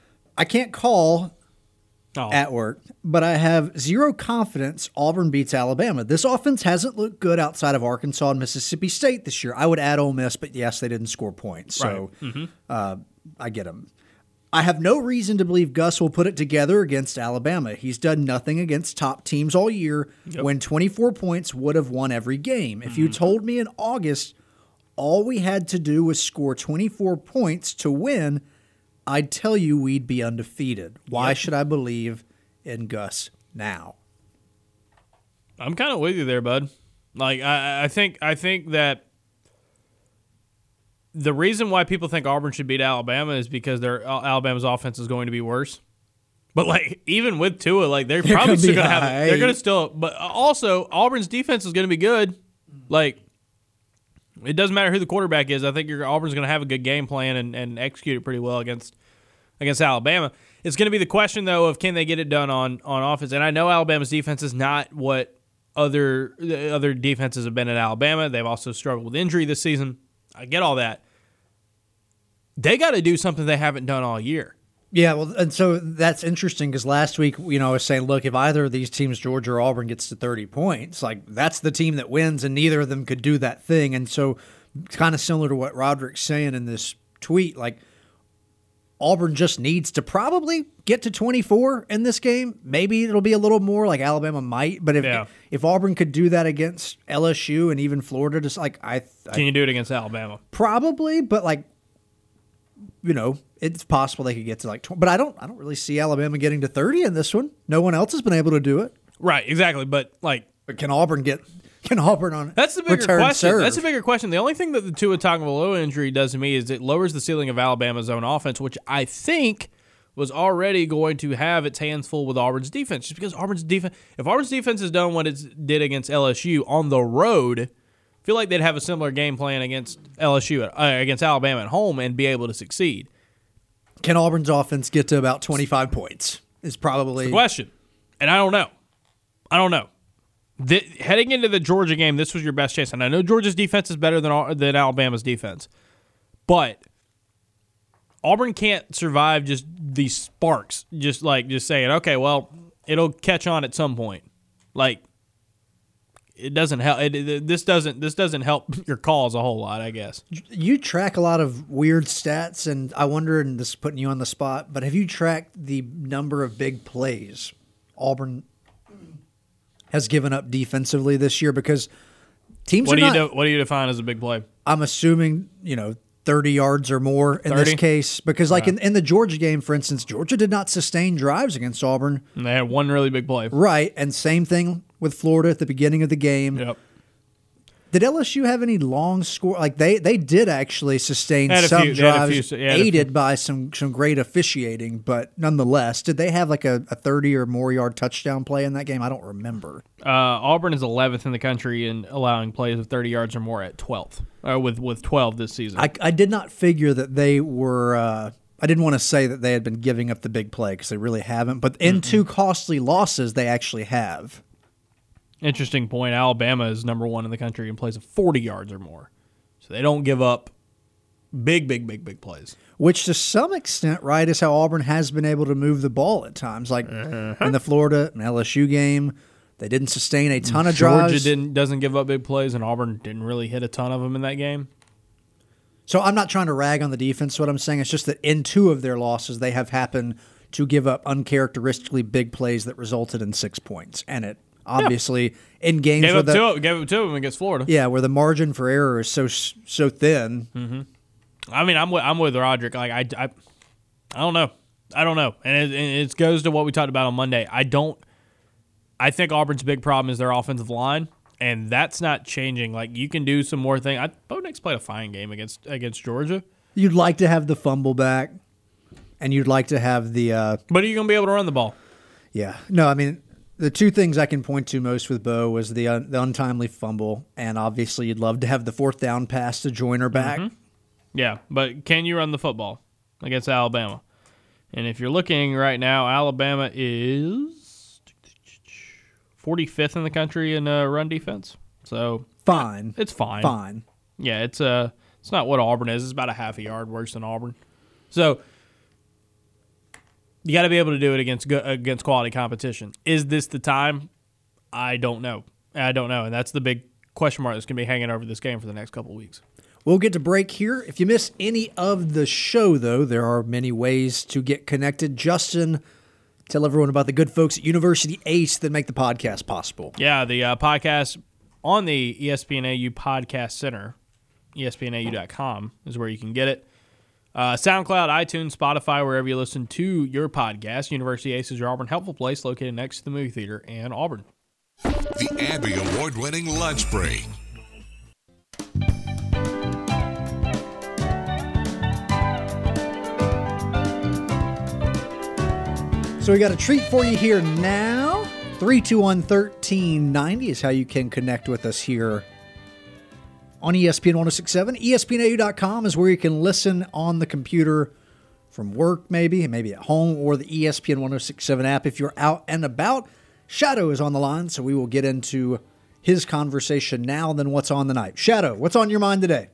I can't call Oh, at work, but I have zero confidence Auburn beats Alabama. This offense hasn't looked good outside of Arkansas and Mississippi State this year. I would add Ole Miss, but yes, they didn't score points, so uh, I get them. I have no reason to believe Gus will put it together against Alabama. He's done nothing against top teams all year. Yep. When twenty-four points would have won every game. If you told me in August all we had to do was score twenty-four points to win, I'd tell you we'd be undefeated. Why Yep. should I believe in Gus now? I'm kind of with you there, bud. Like I, I think I think that the reason why people think Auburn should beat Alabama is because their Alabama's offense is going to be worse. But like even with Tua, like they're, They're probably gonna still be going to have. high. They're going to still. But also Auburn's defense is going to be good. Like it doesn't matter who the quarterback is. I think your Auburn's going to have a good game plan and, and execute it pretty well against against Alabama. It's going to be the question though of can they get it done on on offense. And I know Alabama's defense is not what other other defenses have been at Alabama. They've also struggled with injury this season. I get all that. They got to do something they haven't done all year. Yeah, well, and so that's interesting because last week, you know, I was saying, look, if either of these teams, Georgia or Auburn, gets to thirty points, like that's the team that wins, and neither of them could do that thing. And so, it's kind of similar to what Roderick's saying in this tweet, like Auburn just needs to probably get to twenty-four in this game. Maybe it'll be a little more, like Alabama might, but if Yeah. if Auburn could do that against L S U and even Florida, just like I, I Can you do it against Alabama? probably, but like, you know, it's possible they could get to like twenty, but I don't I don't really see Alabama getting to thirty in this one. No one else has been able to do it. Right, exactly. But like But can Auburn get can Auburn on that's the bigger return question. serve? That's the bigger question. The only thing that the Tua Tagovailoa injury does to me is it lowers the ceiling of Alabama's own offense, which I think was already going to have its hands full with Auburn's defense. Just because Auburn's defense, if Auburn's defense has done what it did against L S U on the road, I feel like they'd have a similar game plan against L S U, uh, against Alabama at home, and be able to succeed. Can Auburn's offense get to about twenty-five points? Is probably Question, and I don't know. I don't know. The, heading into the Georgia game, this was your best chance, and I know Georgia's defense is better than than Alabama's defense, but Auburn can't survive just these sparks, just like just saying, okay, well, it'll catch on at some point. Like it doesn't help. It, it, this doesn't this doesn't help your cause a whole lot, I guess. You track a lot of weird stats, and I wonder, and this is putting you on the spot, but have you tracked the number of big plays Auburn has given up defensively this year? Because teams What are do you not, do, what do you define as a big play? I'm assuming, you know, thirty yards or more in this thirty? case. Because like in, in the Georgia game, for instance, Georgia did not sustain drives against Auburn. And they had one really big play. Right. And same thing with Florida at the beginning of the game. Yep. Did L S U have any long score? Like they, they did actually sustain Had a some few- they had a drives few- yeah, had a aided few. by some, some great officiating, but nonetheless, did they have like a, a thirty or more yard touchdown play in that game? I don't remember. Uh, Auburn is eleventh in the country in allowing plays of thirty yards or more at twelfth, uh, with with twelve this season. I, I did not figure that they were. Uh, I didn't want to say that they had been giving up the big play because they really haven't. But in two costly losses, they actually have. Interesting point. Alabama is number one in the country in plays of forty yards or more, so they don't give up big, big, big, big plays. Which to some extent, right, is how Auburn has been able to move the ball at times. Like Uh-huh. in the Florida and L S U game, they didn't sustain a ton of Georgia drives. didn't doesn't give up big plays, and Auburn didn't really hit a ton of them in that game. So I'm not trying to rag on the defense. What I'm saying is just that in two of their losses, they have happened to give up uncharacteristically big plays that resulted in six points. And it obviously in games Gave where up the two, gave up two of them against Florida. yeah, where the margin for error is so so thin. I mean, I'm with, I'm with Roderick. Like I, I, I don't know. I don't know, and it, and it goes to what we talked about on Monday. I don't. I think Auburn's big problem is their offensive line, and that's not changing. Like you can do some more things. I Bo Nix played a fine game against against Georgia, You'd like to have the fumble back, and you'd like to have the uh, but are you gonna be able to run the ball? yeah. No, I mean the two things I can point to most with Bo was the un- the untimely fumble, and obviously you'd love to have the fourth down pass to Joyner back. Yeah, but can you run the football against Alabama? And if you're looking right now, Alabama is forty-fifth in the country in uh, run defense. So Fine, it's fine. fine. Yeah, it's uh, it's not what Auburn is. It's about a half a yard worse than Auburn. So you got to be able to do it against go- against quality competition. Is this the time? I don't know. I don't know, and that's the big question mark that's going to be hanging over this game for the next couple of weeks. We'll get to break here. If you miss any of the show, though, there are many ways to get connected. Justin, tell everyone about the good folks at University Ace that make the podcast possible. Yeah, the uh, podcast on the E S P N A U Podcast Center, E S P N A U dot com is where you can get it. Uh, SoundCloud, iTunes, Spotify, wherever you listen to your podcast. University Aces, your Auburn helpful place located next to the movie theater in Auburn. The Abby Award-winning Lunch Break. So we got a treat for you here now. three two one, one three nine zero is how you can connect with us here on E S P N one oh six point seven. E S P N A U dot com is where you can listen on the computer from work maybe, maybe at home, or the E S P N one oh six point seven app if you're out and about. Shadow is on the line, so we will get into his conversation now, then what's on the night. Shadow, what's on your mind today?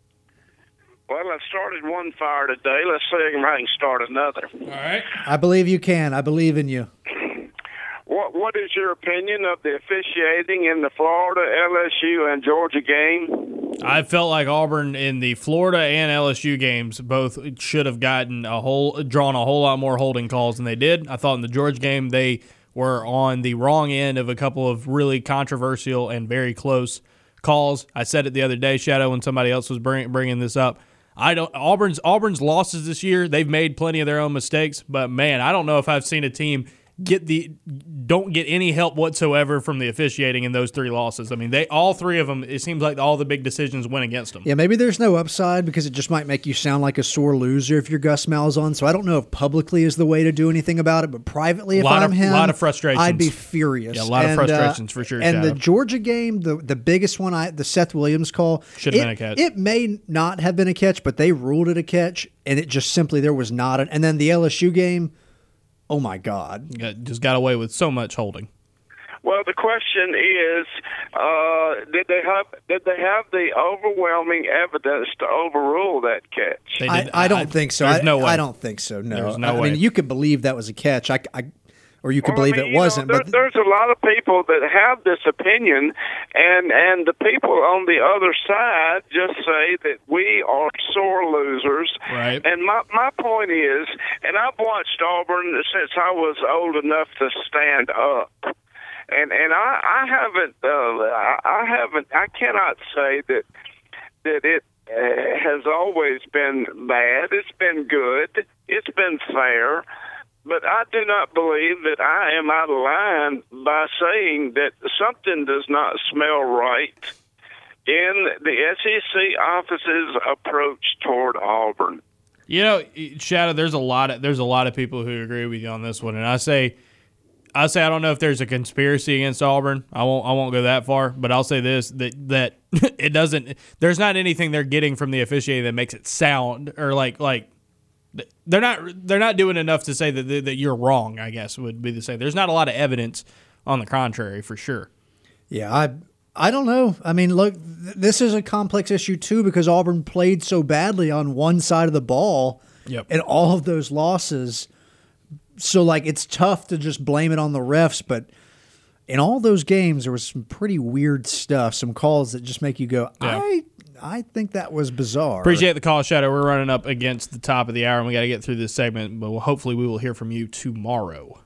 Well, I started one fire today. Let's see if I can start another. All right. I believe you can. I believe in you. What What is your opinion of the officiating in the Florida, L S U, and Georgia game? I felt like Auburn in the Florida and L S U games both should have gotten a whole, drawn a whole lot more holding calls than they did. I thought in the Georgia game they were on the wrong end of a couple of really controversial and very close calls. I said it the other day, Shadow, when somebody else was bring, bringing this up. I don't Auburn's Auburn's losses this year. They've made plenty of their own mistakes, but man, I don't know if I've seen a team get the don't get any help whatsoever from the officiating in those three losses. I mean, they all three of them. It seems like all the big decisions went against them. Yeah, maybe there's no upside because it just might make you sound like a sore loser if you're Gus Malzahn. So I don't know if publicly is the way to do anything about it, but privately, if lot I'm of, him, lot of frustrations. I'd be furious. Yeah, a lot and, of frustrations uh, for sure. And Shadow. the Georgia game, the the biggest one, I the Seth Williams call, should have it, been a catch. It may not have been a catch, but they ruled it a catch, and it just simply there was not an. And then the L S U game. Oh, my God. Got, just got away with so much holding. Well, the question is, uh, did they have did they have the overwhelming evidence to overrule that catch? They I, did, I don't I, think so. There's I, no way. I don't think so, no. There's no I way. mean, you could believe that was a catch. I, I, or you could Well, I believe mean, it you wasn't. know, there, but there's a lot of people that have this opinion, and and the people on the other side just say that we are sore losers. Right. And my my point is, and I've watched Auburn since I was old enough to stand up, and and I I haven't uh, I, I haven't I cannot say that that it uh, has always been bad. It's been good. It's been fair. But I do not believe that I am out of line by saying that something does not smell right in the S E C office's approach toward Auburn. You know, Shadow, there's a lot of there's a lot of people who agree with you on this one, and I say, I say I don't know if there's a conspiracy against Auburn. I won't I won't go that far, but I'll say this that that it doesn't. There's not anything they're getting from the officiating that makes it sound or like like. They're not. They're not doing enough to say that that you're wrong. I guess would be the same. There's not a lot of evidence on the contrary, for sure. Yeah, I I don't know. I mean, look, th- this is a complex issue too because Auburn played so badly on one side of the ball, Yep. and all of those losses. So like, it's tough to just blame it on the refs, but in all those games, there was some pretty weird stuff. Some calls that just make you go, Yeah. I. I think that was bizarre. Appreciate the call, Shadow. We're running up against the top of the hour, and we got to get through this segment, but hopefully we will hear from you tomorrow.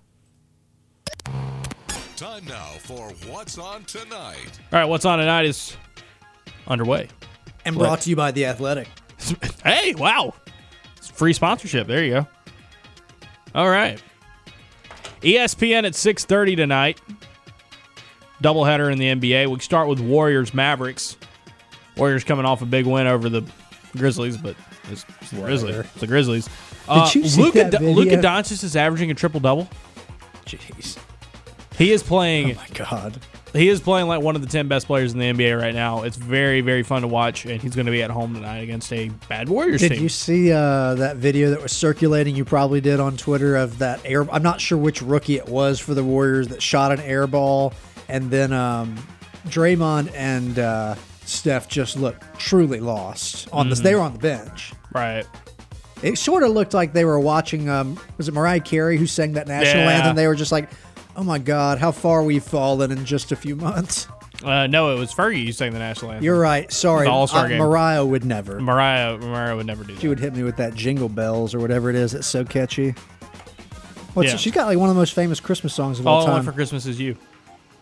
Time now for What's On Tonight. All right, what's on tonight is underway. And brought to you by The Athletic. Hey, wow. It's free sponsorship. There you go. All right. E S P N at six thirty tonight. Doubleheader in the N B A. We start with Warriors Mavericks. Warriors coming off a big win over the Grizzlies, but it's, it's the Grizzlies. It's the Grizzlies. Uh, you see Luka, that video? Luka Doncic is averaging a triple-double. Jeez. He is playing. Oh my God. He is playing like one of the ten best players in the N B A right now. It's very, very fun to watch, and he's going to be at home tonight against a bad Warriors Did team. you see uh, that video that was circulating? You probably did on Twitter of that air. I'm not sure which rookie it was for the Warriors that shot an air ball, and then um, Draymond and uh, Steph just looked truly lost on this. They were on the bench. Right. It sort of looked like they were watching. Um, was it Mariah Carey who sang that national Yeah. anthem? They were just like, "Oh my God, how far we've fallen in just a few months." Uh, no, it was Fergie who sang the national anthem. You're right. Sorry, The All-Star Uh, game. Mariah would never. Mariah, Mariah would never do that. She would hit me with that Jingle Bells or whatever it is. That's so catchy. What's Yeah. She's got like one of the most famous Christmas songs of All all I Want time. for Christmas Is You.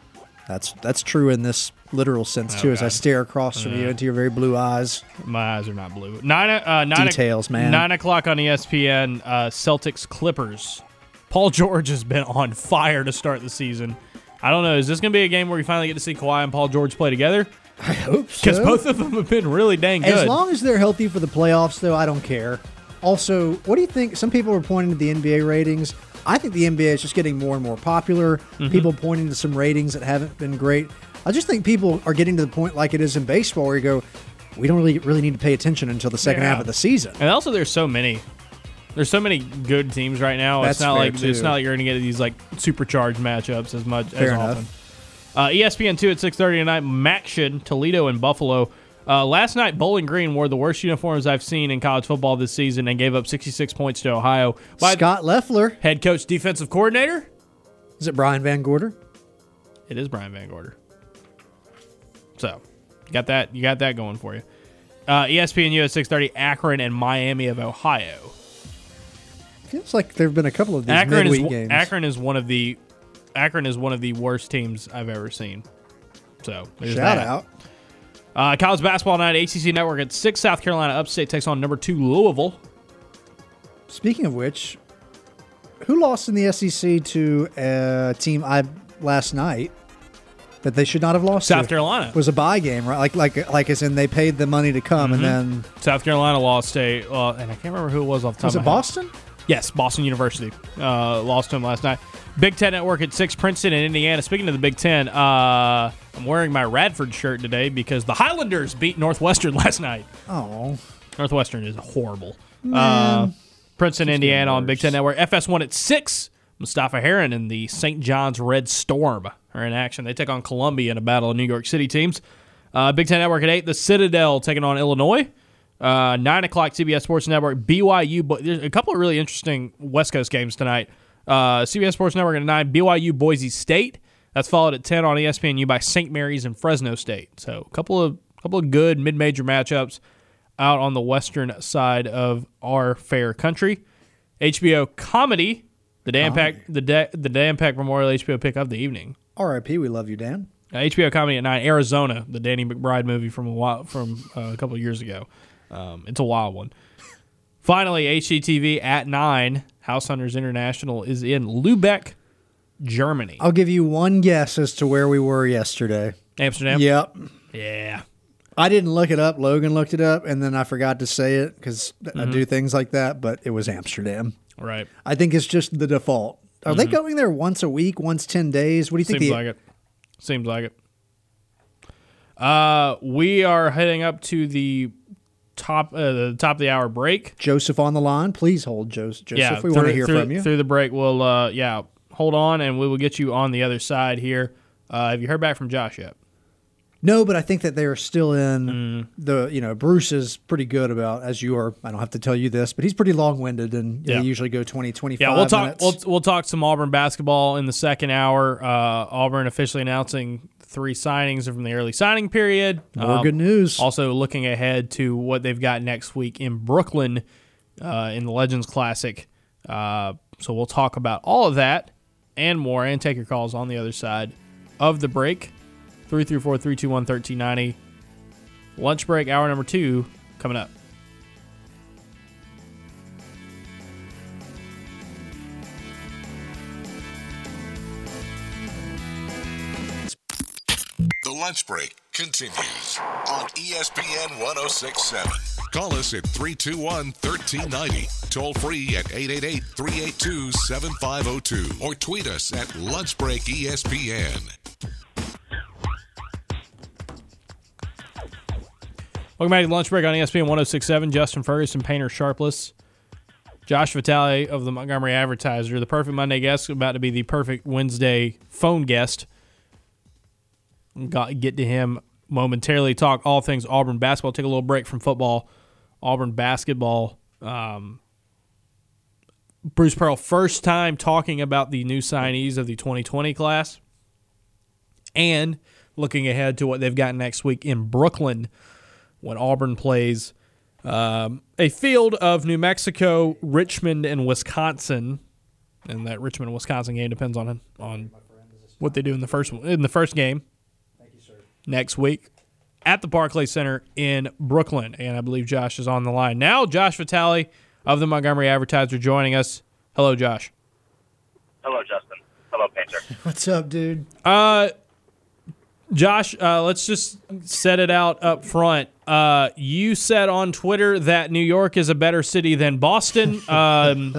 That's that's true in this literal sense too. As I Okay. stare across from you into your very blue eyes. My eyes are not blue. Nine, uh, nine Details, man. Nine o'clock on E S P N. Uh, Celtics Clippers. Paul George has been on fire to start the season. I don't know. Is this going to be a game where we finally get to see Kawhi and Paul George play together? I hope so. Because both of them have been really dang good. As long as they're healthy for the playoffs, though, I don't care. Also, what do you think? Some people are pointing to the N B A ratings. I think the N B A is just getting more and more popular. Mm-hmm. People pointing to some ratings that haven't been great. I just think people are getting to the point like it is in baseball where you go, we don't really really need to pay attention until the second Yeah. half of the season. And also, there's so many. There's so many good teams right now. That's it's not fair, like it's too. not like you're going to get these like supercharged matchups as much Fair as enough. often. Uh, E S P N two at six thirty tonight. Maction, Toledo, and Buffalo. Uh, last night, Bowling Green wore the worst uniforms I've seen in college football this season and gave up sixty-six points to Ohio. By Scott Loeffler. head coach, defensive coordinator. Is it Brian Van Gorder? It is Brian Van Gorder. So, you got that. You got that going for you. Uh, E S P N U at six thirty. Akron and Miami of Ohio. Feels like there have been a couple of these Akron is midweek games. Akron is one of the Akron is one of the worst teams I've ever seen. So there's Shout that. out. Uh, college basketball night, A C C Network at six. South Carolina Upstate takes on number two Louisville. Speaking of which, who lost in the S E C to a team I last night that they should not have lost South to? Carolina. It was a buy game, right? Like like like as in they paid the money to come Mm-hmm. and then South Carolina lost a, uh, and I can't remember who it was off the top was of it my head. Boston? Yes, Boston University uh, lost to him last night. Big Ten Network at six. Princeton and Indiana. Speaking of the Big Ten, uh, I'm wearing my Radford shirt today because the Highlanders beat Northwestern last night. Oh, Northwestern is horrible. Uh, Princeton, Indiana on Big Ten Network. F S one at six. Mustafa Heron and the Saint John's Red Storm are in action. They take on Columbia in a battle of New York City teams. Uh, Big Ten Network at eight. The Citadel taking on Illinois. Uh, nine o'clock C B S Sports Network. B Y U. Bo- There's a couple of really interesting West Coast games tonight. Uh, C B S Sports Network at nine. B Y U Boise State. That's followed at ten on E S P N U by Saint Mary's and Fresno State. So a couple of couple of good mid-major matchups out on the western side of our fair country. H B O comedy. The Dan Pack the da- the Dan Pack Memorial H B O pick of the evening. R I P We love you, Dan. Uh, H B O comedy at nine. Arizona, the Danny McBride movie from a while, from uh, a couple of years ago. Um, it's a wild one. Finally, H G T V at nine. House Hunters International is in Lübeck, Germany. I'll give you one guess as to where we were yesterday. Amsterdam. Yep. Yeah. I didn't look it up. Logan looked it up, and then I forgot to say it because I Mm-hmm. do things like that, but it was Amsterdam. Right. I think it's just the default. Are they going there once a week, once ten days? What do you think? Mm-hmm. Seems the- like it. Seems like it. Uh, we are heading up to the top, uh, the top of the hour break. Joseph on the line. Please hold, Joseph. Joseph, yeah, we want to through- hear through, from you. through the break. We'll, uh, yeah, hold on, and we will get you on the other side here. Uh, have you heard back from Josh yet? No, but I think that they are still in Mm. the, you know, Bruce is pretty good about, as you are, I don't have to tell you this, but he's pretty long-winded, and Yeah. they usually go twenty, twenty-five Yeah, we'll talk. minutes. We'll, we'll talk some Auburn basketball in the second hour. Uh, Auburn officially announcing three signings from the early signing period. More Um, good news. Also looking ahead to what they've got next week in Brooklyn uh, in the Legends Classic. Uh, so we'll talk about all of that and more, and take your calls on the other side of the break. three three four, three two one, one three nine zero. Lunch break, hour number two, coming up. The Lunch Break continues on E S P N one oh six point seven. Call us at three two one, one three nine zero. Toll free at eight eight eight, three eight two, seven five zero two. Or tweet us at Lunch Break E S P N. Welcome back to Lunch Break on E S P N one oh six point seven. Justin Ferguson, Painter Sharpless, Josh Vitale of the Montgomery Advertiser, the perfect Monday guest, about to be the perfect Wednesday phone guest. Got get to him momentarily. Talk all things Auburn basketball. Take a little break from football. Auburn basketball. Um, Bruce Pearl, first time talking about the new signees of the twenty twenty class, and looking ahead to what they've got next week in Brooklyn when Auburn plays um, a field of New Mexico, Richmond, and Wisconsin. And that Richmond, Wisconsin game depends on on what they do in the first in the first game. Thank you, sir. Next week at the Barclays Center in Brooklyn, and I believe Josh is on the line now. Josh Vitale of the Montgomery Advertiser joining us. Hello, Josh. Hello, Justin. Hello, Painter. What's up, dude? Uh, Josh, uh, let's just set it out up front. Uh, you said on Twitter that New York is a better city than Boston. Um,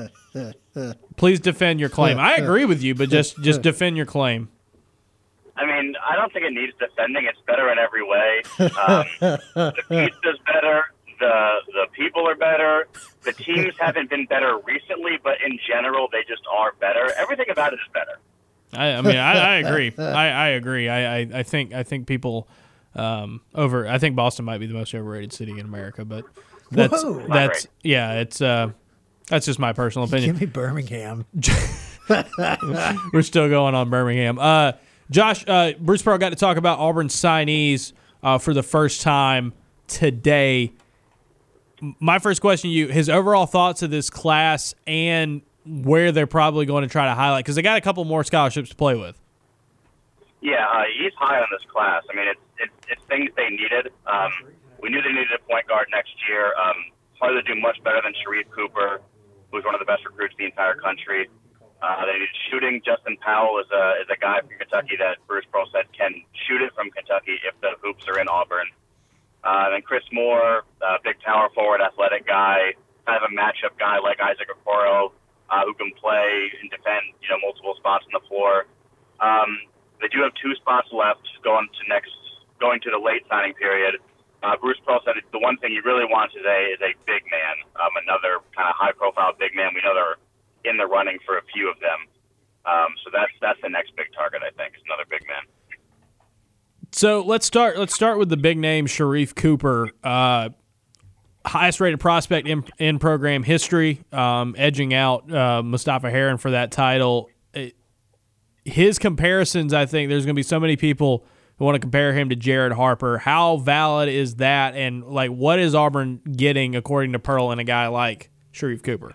please defend your claim. I agree with you, but just, just defend your claim. I mean, I don't think it needs defending. It's better in every way. Um, the pizza's better. The the people are better. The teams haven't been better recently, but in general, they just are better. Everything about it is better. I, I mean, I, I agree. I, I agree. I, I, I think I think people um, over. I think Boston might be the most overrated city in America, but that's Whoa. that's yeah. It's uh, that's just my personal opinion. Give me Birmingham. We're still going on Birmingham. Uh, Josh, uh, Bruce Pearl got to talk about Auburn signees uh, for the first time today. My first question to you, his overall thoughts of this class and where they're probably going to try to highlight, because they got a couple more scholarships to play with. Yeah, uh, he's high on this class. I mean, it's it's, it's things they needed. Um, we knew they needed a point guard next year. Um, probably do much better than Sharif Cooper, who's one of the best recruits in the entire country. Uh, they needed shooting. Justin Powell is a is a guy from Kentucky that Bruce Pearl said can shoot it from Kentucky if the hoops are in Auburn. Uh, then Chris Moore, uh, big power forward, athletic guy, kind of a matchup guy like Isaac Okoro, uh, who can play and defend, you know, multiple spots on the floor. Um, they do have two spots left going to next, going to the late signing period. Uh, Bruce Pearl said the one thing you really want today is a big man, um, another kind of high-profile big man. We know they're in the running for a few of them, um, so that's that's the next big target. I think is another big man. So let's start. Let's start with the big name, Sharif Cooper, uh, highest rated prospect in, in program history, um, edging out uh, Mustafa Heron for that title. It, his comparisons, I think, there's going to be so many people who want to compare him to Jared Harper. How valid is that, and like, what is Auburn getting according to Pearl in a guy like Sharif Cooper?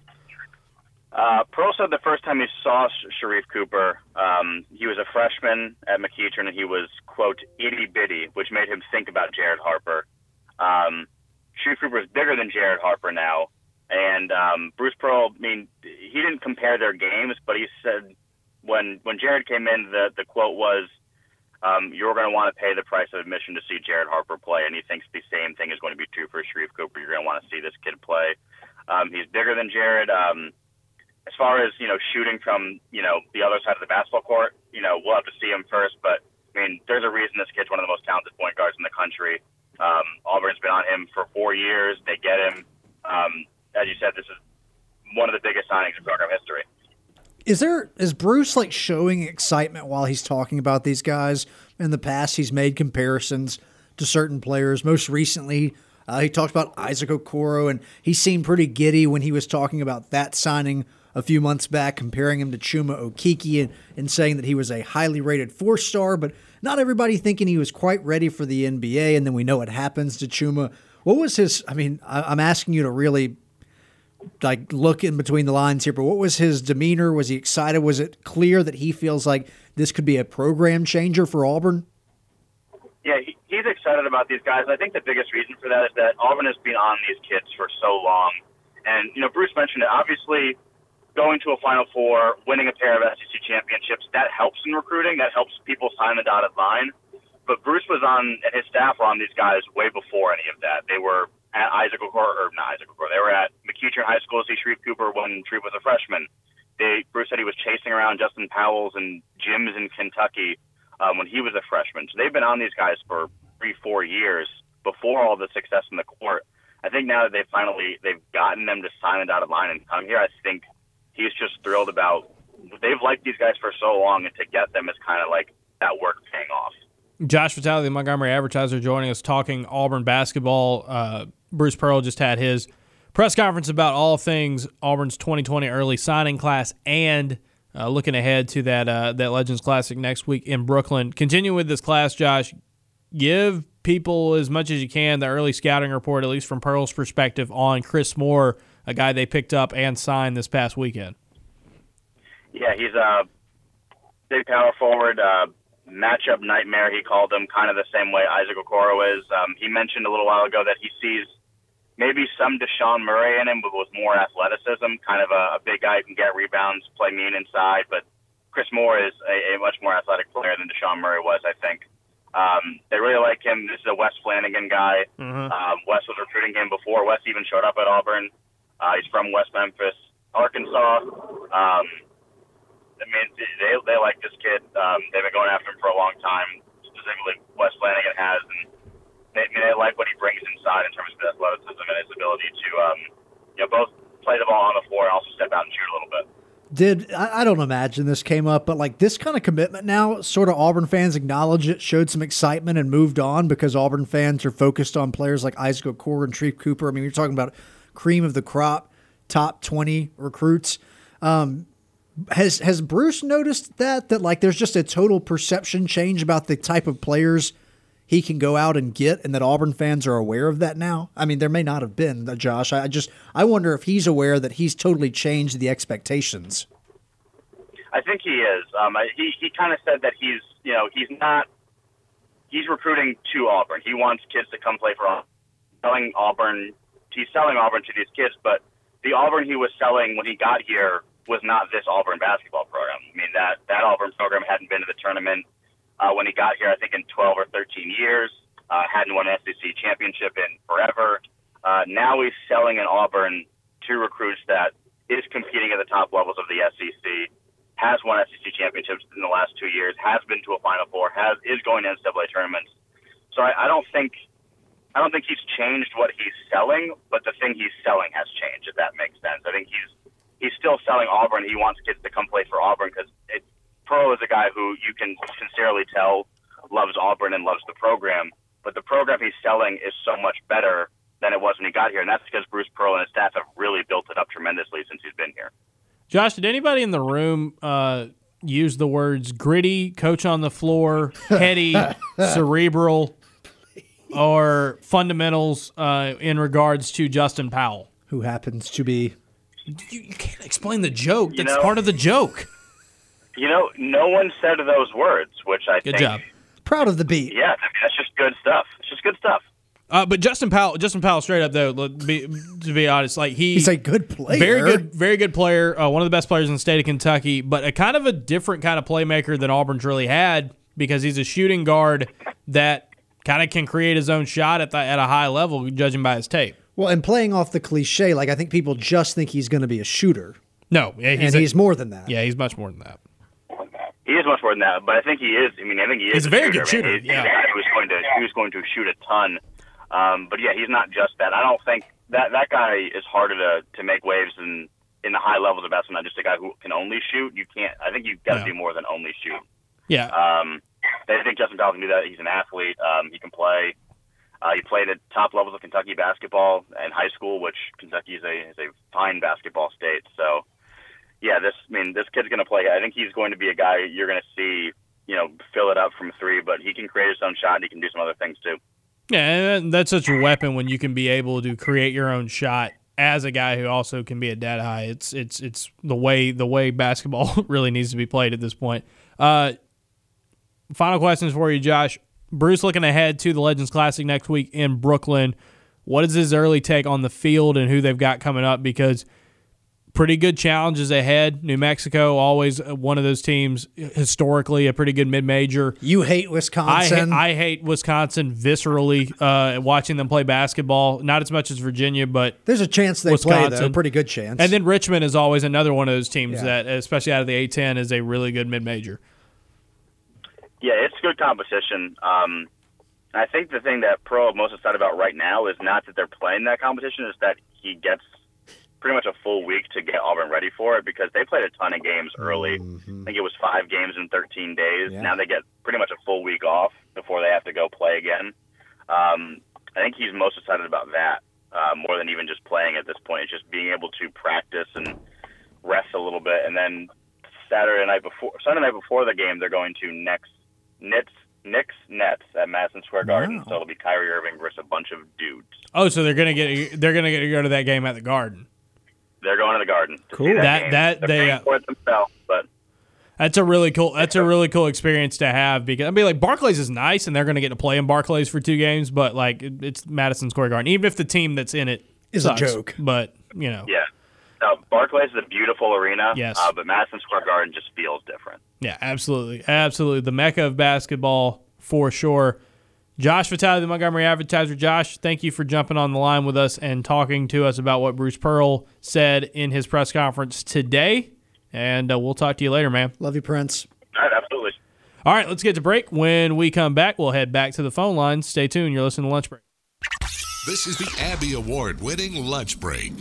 Uh, Pearl said the first time he saw Sharif Cooper, um, he was a freshman at McEachern, and he was, quote, itty-bitty, which made him think about Jared Harper. Um, Sharif Cooper is bigger than Jared Harper now, and um, Bruce Pearl, I mean, he didn't compare their games, but he said when when Jared came in, the, the quote was, um, you're going to want to pay the price of admission to see Jared Harper play, and he thinks the same thing is going to be true for Sharif Cooper. You're going to want to see this kid play. Um, he's bigger than Jared. Um, As far as, you know, shooting from, you know, the other side of the basketball court, you know, we'll have to see him first. But, I mean, there's a reason this kid's one of the most talented point guards in the country. Um, Auburn's been on him for four years. They get him. Um, as you said, this is one of the biggest signings in program history. Is there is Bruce, like, showing excitement while he's talking about these guys? In the past, he's made comparisons to certain players. Most recently, uh, he talked about Isaac Okoro, and he seemed pretty giddy when he was talking about that signing a few months back, comparing him to Chuma Okeke and, and saying that he was a highly rated four-star, but not everybody thinking he was quite ready for the N B A, and then we know what happens to Chuma. What was his, I mean, I, I'm asking you to really like look in between the lines here, but what was his demeanor? Was he excited? Was it clear that he feels like this could be a program changer for Auburn? Yeah, he, he's excited about these guys. I think the biggest reason for that is that Auburn has been on these kids for so long. And, you know, Bruce mentioned it. Obviously, going to a Final Four, winning a pair of S E C championships, that helps in recruiting. That helps people sign the dotted line. But Bruce was on, and his staff were on these guys way before any of that. They were at Isaac Okoro, or not Isaac Okoro, they were at McEachern High School to see Sharif Cooper when Sharif was a freshman. They, Bruce said he was chasing around Justin Powell's and gyms in Kentucky um, when he was a freshman. So they've been on these guys for three, four years before all the success in the court. I think now that they've finally, they've gotten them to sign the dotted line and come here, I think he's just thrilled about, they've liked these guys for so long, and to get them is kind of like that work paying off. Josh Vitale, the Montgomery Advertiser, joining us talking Auburn basketball. Uh, Bruce Pearl just had his press conference about all things Auburn's twenty twenty early signing class and uh, looking ahead to that uh, that Legends Classic next week in Brooklyn. Continue with this class, Josh. Give people as much as you can the early scouting report, at least from Pearl's perspective, on Chris Moore, a guy they picked up and signed this past weekend. Yeah, he's uh, big power forward, uh, matchup nightmare, he called him, kind of the same way Isaac Okoro is. Um, he mentioned a little while ago that he sees maybe some Deshaun Murray in him, but with more athleticism, kind of a, a big guy who can get rebounds, play mean inside. But Chris Moore is a, a much more athletic player than Deshaun Murray was, I think. Um, they really like him. This is a Wes Flanagan guy. Mm-hmm. Um, Wes was recruiting him before Wes even showed up at Auburn. Uh, he's from West Memphis, Arkansas. Um, I mean, they they like this kid. Um, they've been going after him for a long time. Specifically, Wes Flanagan has, and they, I mean, they like what he brings inside in terms of his athleticism and his ability to, um, you know, both play the ball on the floor and also step out and shoot a little bit. Did I, I don't imagine this came up, but like this kind of commitment now, sort of Auburn fans acknowledge it, showed some excitement, and moved on because Auburn fans are focused on players like Isaac Okoro and Sharife Cooper. I mean, you're talking about cream of the crop, top twenty recruits. Um, has has Bruce noticed that that like there's just a total perception change about the type of players he can go out and get, and that Auburn fans are aware of that now? I mean, there may not have been, uh, Josh. I just I wonder if he's aware that he's totally changed the expectations. I think he is. Um, I, he he kind of said that he's you know he's not he's recruiting to Auburn. He wants kids to come play for Auburn. Selling Auburn, he's selling Auburn to these kids, but the Auburn he was selling when he got here was not this Auburn basketball program. I mean that that Auburn program hadn't been to the tournament uh, when he got here. I think in twelve or thirteen years, uh, hadn't won an S E C championship in forever. Uh, now he's selling an Auburn to recruits that is competing at the top levels of the S E C. Has won S E C championships in the last two years, has been to a Final Four, has is going to N C double A tournaments. So I, I don't think I don't think he's changed what he's selling, but the thing he's selling has changed, if that makes sense. I think he's he's still selling Auburn. He wants kids to come play for Auburn because Pro is a guy who you can sincerely tell loves Auburn and loves the program, but the program he's selling is so much better than it was when he got here, and that's because Bruce Pearl and his staff have really built it up tremendously since he's been here. Josh, did anybody in the room uh, use the words gritty, coach on the floor, heady, cerebral, or fundamentals uh, in regards to Justin Powell? Who happens to be... You, you can't explain the joke. You That's know, part of the joke. You know, no one said those words, which I Good think... job. Proud of the beat. Yeah, I mean, that's just good stuff. It's just good stuff. Uh, but Justin Powell, Justin Powell, straight up though, let be, to be honest, like he, he's a good player, very good, very good player, uh, one of the best players in the state of Kentucky, but a kind of a different kind of playmaker than Auburn's really had because he's a shooting guard that kind of can create his own shot at the, at a high level, judging by his tape. Well, and playing off the cliche, like I think people just think he's going to be a shooter. No, yeah, he's and a, he's more than that. Yeah, he's much more than that. He is much more than that, but I think he is. I mean, I think he is. He's a very shooter. good shooter. I mean, he's, yeah, he's a guy who was going to he was going to shoot a ton. Um, but yeah, he's not just that. I don't think that that guy is harder to, to make waves in, in the high levels of basketball. Not just a guy who can only shoot. You can't. I think you've got to yeah. do more than only shoot. Yeah. Um, I think Justin Powell can do that. He's an athlete. Um, he can play. Uh, he played at top levels of Kentucky basketball in high school, which Kentucky is a is a fine basketball state. So yeah, this I mean this kid's going to play. I think he's going to be a guy you're going to see, you know, fill it up from three, but he can create his own shot and he can do some other things too. Yeah, and that's such a weapon when you can be able to create your own shot as a guy who also can be a dead high. It's it's it's the way the way basketball really needs to be played at this point. Uh, final questions for you, Josh. Bruce looking ahead to the Legends Classic next week in Brooklyn. What is his early take on the field and who they've got coming up? Because pretty good challenges ahead. New Mexico, always one of those teams, historically a pretty good mid-major. You hate Wisconsin. I, ha- I hate Wisconsin viscerally, uh, watching them play basketball. Not as much as Virginia, but there's a chance they Wisconsin. play, though. Pretty good chance. And then Richmond is always another one of those teams yeah. that, especially out of the A ten, is a really good mid-major. Yeah, it's good competition. Um, I think the thing that Pro is most excited about right now is not that they're playing that competition, is that he gets pretty much a full week to get Auburn ready for it because they played a ton of games early. Mm-hmm. I think it was five games in thirteen days. Yeah. Now they get pretty much a full week off before they have to go play again. Um, I think he's most excited about that uh, more than even just playing at this point. It's just being able to practice and rest a little bit. And then Saturday night before, Sunday night before the game, they're going to next Nits, Knicks Nets at Madison Square Garden. Wow. So it'll be Kyrie Irving versus a bunch of dudes. Oh, so they're gonna get they're gonna get to go to that game at the Garden. They're going to the Garden. To cool. see that that game. that they're they paying uh, for it themselves, but That's a really cool. That's a really cool experience to have because I mean, like Barclays is nice, and they're going to get to play in Barclays for two games. But like, it, it's Madison Square Garden. Even if the team that's in it is sucks, a joke, but you know, Yeah. No, Barclays is a beautiful arena. Yes. Uh, but Madison Square Garden just feels different. yeah, absolutely, absolutely, the mecca of basketball for sure. Josh Vitale, the Montgomery Advertiser. Josh, thank you for jumping on the line with us and talking to us about what Bruce Pearl said in his press conference today. And uh, we'll talk to you later, man. Love you, Prince. All right, absolutely. All right, let's get to break. When we come back, we'll head back to the phone lines. Stay tuned. You're listening to Lunch Break. This is the Abby Award-winning Lunch Break.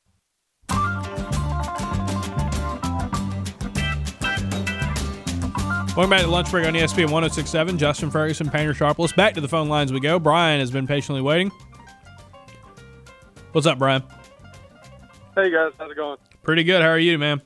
Welcome back to Lunch Break on E S P N one oh six point seven. Justin Ferguson, Painter Sharpless. Back to the phone lines we go. Brian has been patiently waiting. What's up, Brian? Hey, guys. How's it going? Pretty good. How are you, man?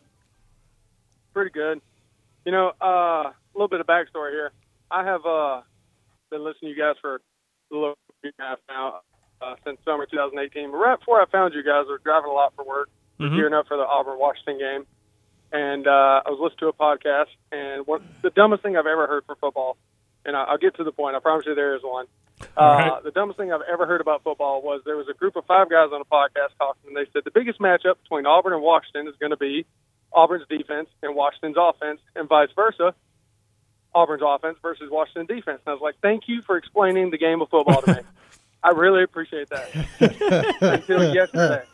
Pretty good. You know, uh, a little bit of backstory here. I have uh, been listening to you guys for a little over a year and a half now, uh, since summer twenty eighteen. But right before I found you guys, I was driving a lot for work, Mhm. gearing up for the Auburn-Washington game. And uh, I was listening to a podcast, and what the dumbest thing I've ever heard for football, and I, I'll get to the point. I promise you there is one. Uh, right. The dumbest thing I've ever heard about football was there was a group of five guys on a podcast talking, and they said the biggest matchup between Auburn and Washington is going to be Auburn's defense and Washington's offense, and vice versa, Auburn's offense versus Washington defense. And I was like, thank you for explaining the game of football to me. I really appreciate that. Until yesterday.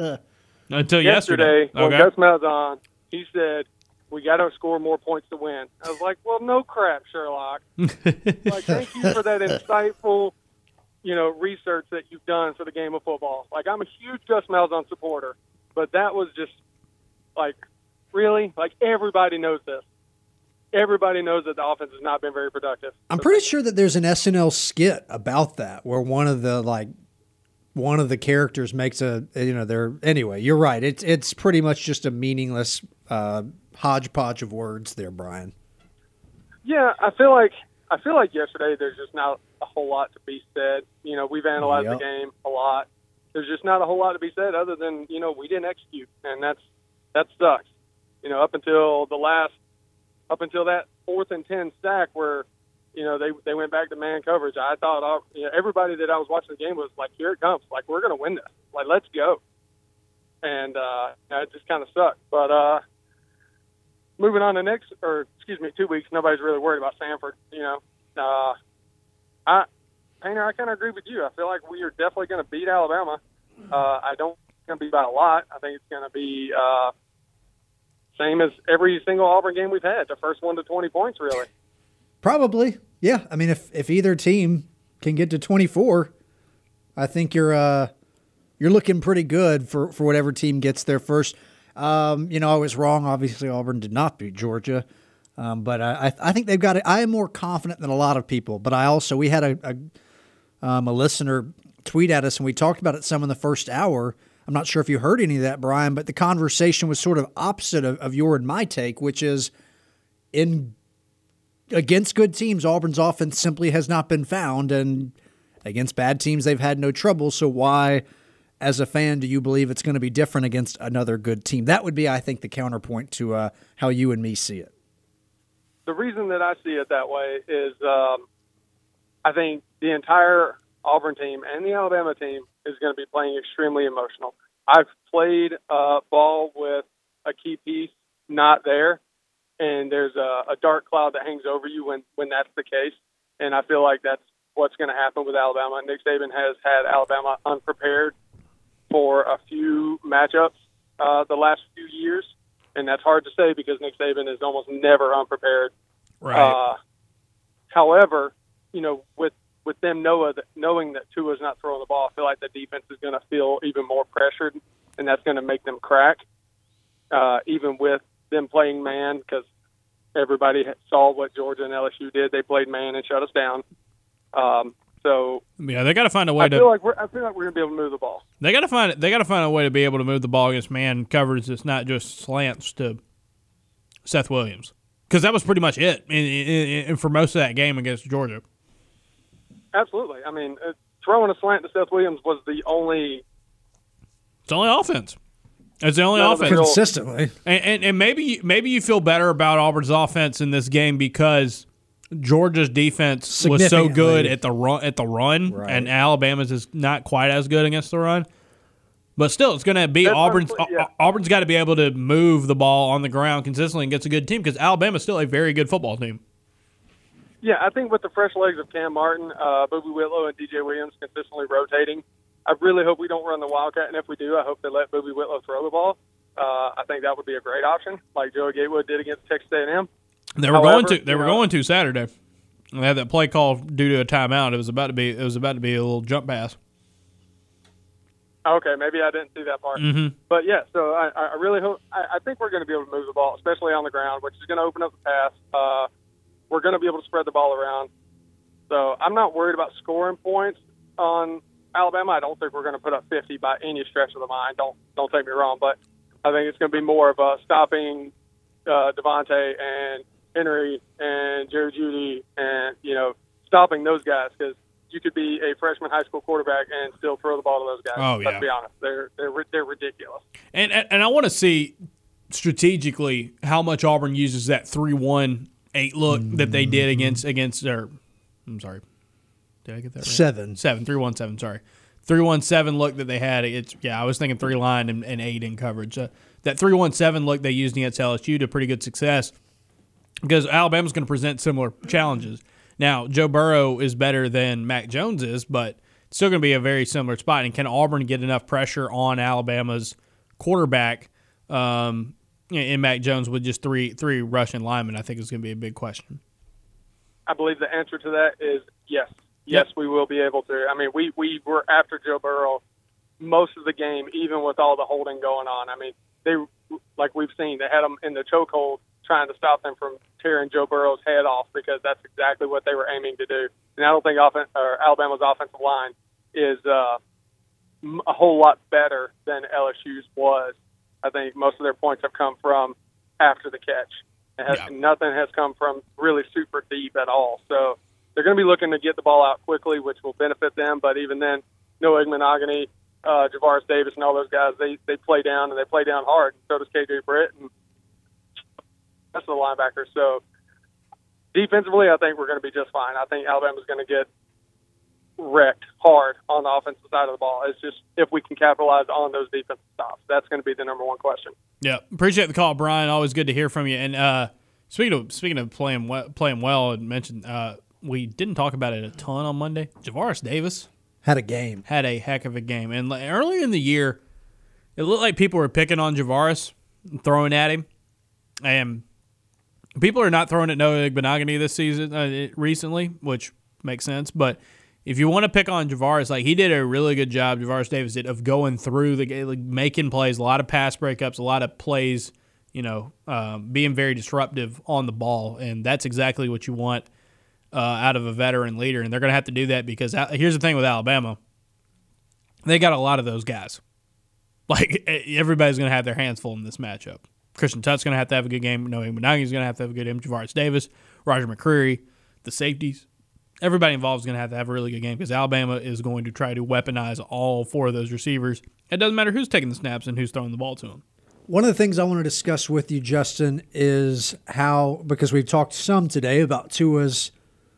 Until yesterday, yesterday. when Okay. Gus Malzahn, he said, we got to score more points to win. I was like, well, no crap, Sherlock. Like, thank you for that insightful, you know, research that you've done for the game of football. Like, I'm a huge Gus Malzahn supporter, but that was just, like, really? Like, everybody knows this. Everybody knows that the offense has not been very productive. I'm pretty sure that there's an S N L skit about that where one of the like one of the characters makes a you know they're anyway. You're right. It's it's pretty much just a meaningless uh, hodgepodge of words there, Brian. Yeah, I feel like I feel like yesterday there's just not a whole lot to be said. You know, we've analyzed Yep. the game a lot. There's just not a whole lot to be said other than, you know, we didn't execute, and that's that sucks. You know, up until the last up until that fourth and ten sack where, you know, they they went back to man coverage. I thought uh, you know, everybody that I was watching the game was like, here it comes. Like, we're going to win this. Like, let's go. And uh, you know, it just kind of sucked. But uh, moving on to next, or excuse me, two weeks, nobody's really worried about Samford. You know, uh, I Painter, I kind of agree with you. I feel like we are definitely going to beat Alabama. Uh, I don't think it's going to be by a lot. I think it's going to be uh, same as every single Auburn game we've had, the first one to twenty points, really. Probably, yeah. I mean, if if either team can get to twenty-four, I think you're uh, you're looking pretty good for, for whatever team gets there first. Um, you know, I was wrong. Obviously, Auburn did not beat Georgia, um, but I I think they've got it. I am more confident than a lot of people. But I also we had a a, um, a listener tweet at us, and we talked about it some in the first hour. I'm not sure if you heard any of that, Brian, but the conversation was sort of opposite of, of your and my take, which is in against good teams, Auburn's offense simply has not been found, and against bad teams, they've had no trouble. So why, as a fan, do you believe it's going to be different against another good team? That would be, I think, the counterpoint to uh, how you and me see it. The reason that I see it that way is um, I think the entire Auburn team and the Alabama team is going to be playing extremely emotional. I've played uh, ball with a key piece not there, and there's a, a dark cloud that hangs over you when, when that's the case. And I feel like that's what's going to happen with Alabama. Nick Saban has had Alabama unprepared for a few matchups uh, the last few years, and that's hard to say because Nick Saban is almost never unprepared. Right. Uh, however, you know, with with them know that, knowing that Tua's not throwing the ball, I feel like the defense is going to feel even more pressured, and that's going to make them crack, uh, even with them playing man, because everybody saw what Georgia and L S U did. They played man and shut us down. Um, so yeah, they got to find a way I to. Feel like we're, I feel like we're going to be able to move the ball. They got to find. They got to find a way to be able to move the ball against man coverage that's not just slants to Seth Williams, because that was pretty much it in, in, in, for most of that game against Georgia. Absolutely. I mean, uh, throwing a slant to Seth Williams was the only. It's only offense. It's the only none of offense. the real- Consistently. And, and and maybe maybe you feel better about Auburn's offense in this game because Georgia's defense was so Significantly. good at the run at the run, Right. and Alabama's is not quite as good against the run. But still, it's going to be That's Auburn's. what- yeah. Auburn's got to be able to move the ball on the ground consistently and gets a good team because Alabama's still a very good football team. Yeah, I think with the fresh legs of Cam Martin, uh, Bobby Whitlow, and D J Williams consistently rotating, I really hope we don't run the Wildcat. And if we do, I hope they let Bobby Whitlow throw the ball. Uh, I think that would be a great option, like Joey Gatewood did against Texas A and M. They were However, going to. They you were know- going to Saturday. They had that play call due to a timeout. It was about to be. It was about to be a little jump pass. Okay, maybe I didn't see that part. Mm-hmm. But yeah, so I, I really hope. I, I think we're going to be able to move the ball, especially on the ground, which is going to open up the pass. Uh, we're going to be able to spread the ball around. So I'm not worried about scoring points on Alabama. I don't think we're going to put up fifty by any stretch of the mind. Don't don't take me wrong, but I think it's going to be more of a stopping uh, Devontae and Henry and Jerry Jeudy, and you know, stopping those guys because you could be a freshman high school quarterback and still throw the ball to those guys. Oh, yeah. Let's be honest, they're they're they're ridiculous. And and, and I want to see strategically how much Auburn uses that three one eight look that they did against against their. I'm sorry, did I get that right? Seven. Seven three one seven. Sorry, three one seven look that they had. It's yeah, I was thinking three line and, and eight in coverage. Uh, that three one seven look they used against L S U to pretty good success because Alabama's going to present similar challenges. Now, Joe Burrow is better than Mac Jones is, but it's still going to be a very similar spot. And can Auburn get enough pressure on Alabama's quarterback um, in Mac Jones with just three three rushing linemen? I think is going to be a big question. I believe the answer to that is yes. Yes, Yep. we will be able to. I mean, we, we were after Joe Burrow most of the game, even with all the holding going on. I mean, they, like we've seen, they had them in the chokehold trying to stop them from tearing Joe Burrow's head off because that's exactly what they were aiming to do. And I don't think offen- or Alabama's offensive line is uh, m- a whole lot better than L S U's was. I think most of their points have come from after the catch. It has, Yeah. Nothing has come from really super deep at all. So they're going to be looking to get the ball out quickly, which will benefit them. But even then, Noah Igbenogany, uh, Javaris Davis, and all those guys, they, they play down, and they play down hard. So does K J Britt and that's the linebacker. So defensively, I think we're going to be just fine. I think Alabama's going to get wrecked hard on the offensive side of the ball. It's just if we can capitalize on those defensive stops. That's going to be the number one question. Yeah, appreciate the call, Brian. Always good to hear from you. And uh, speaking of speaking of playing well, playing well, and mentioned uh, we didn't talk about it a ton on Monday. Javaris Davis Had a game. had a heck of a game, and like, earlier in the year, it looked like people were picking on Javaris, and throwing at him, and people are not throwing at Noah Igbenogany this season uh, recently, which makes sense. But if you want to pick on Javaris, like he did a really good job, Javaris Davis did, of going through the game, like making plays, a lot of pass breakups, a lot of plays, you know, um, being very disruptive on the ball, and that's exactly what you want uh, out of a veteran leader. And they're going to have to do that because uh, here's the thing with Alabama, they got a lot of those guys. Like everybody's going to have their hands full in this matchup. Christian Tutt's going to have to have a good game. Noah Igbenogany's going to have to have a good game. Javaris Davis, Roger McCreary, the safeties. Everybody involved is going to have to have a really good game because Alabama is going to try to weaponize all four of those receivers. It doesn't matter who's taking the snaps and who's throwing the ball to them. One of the things I want to discuss with you, Justin, is how, because we've talked some today about Tua's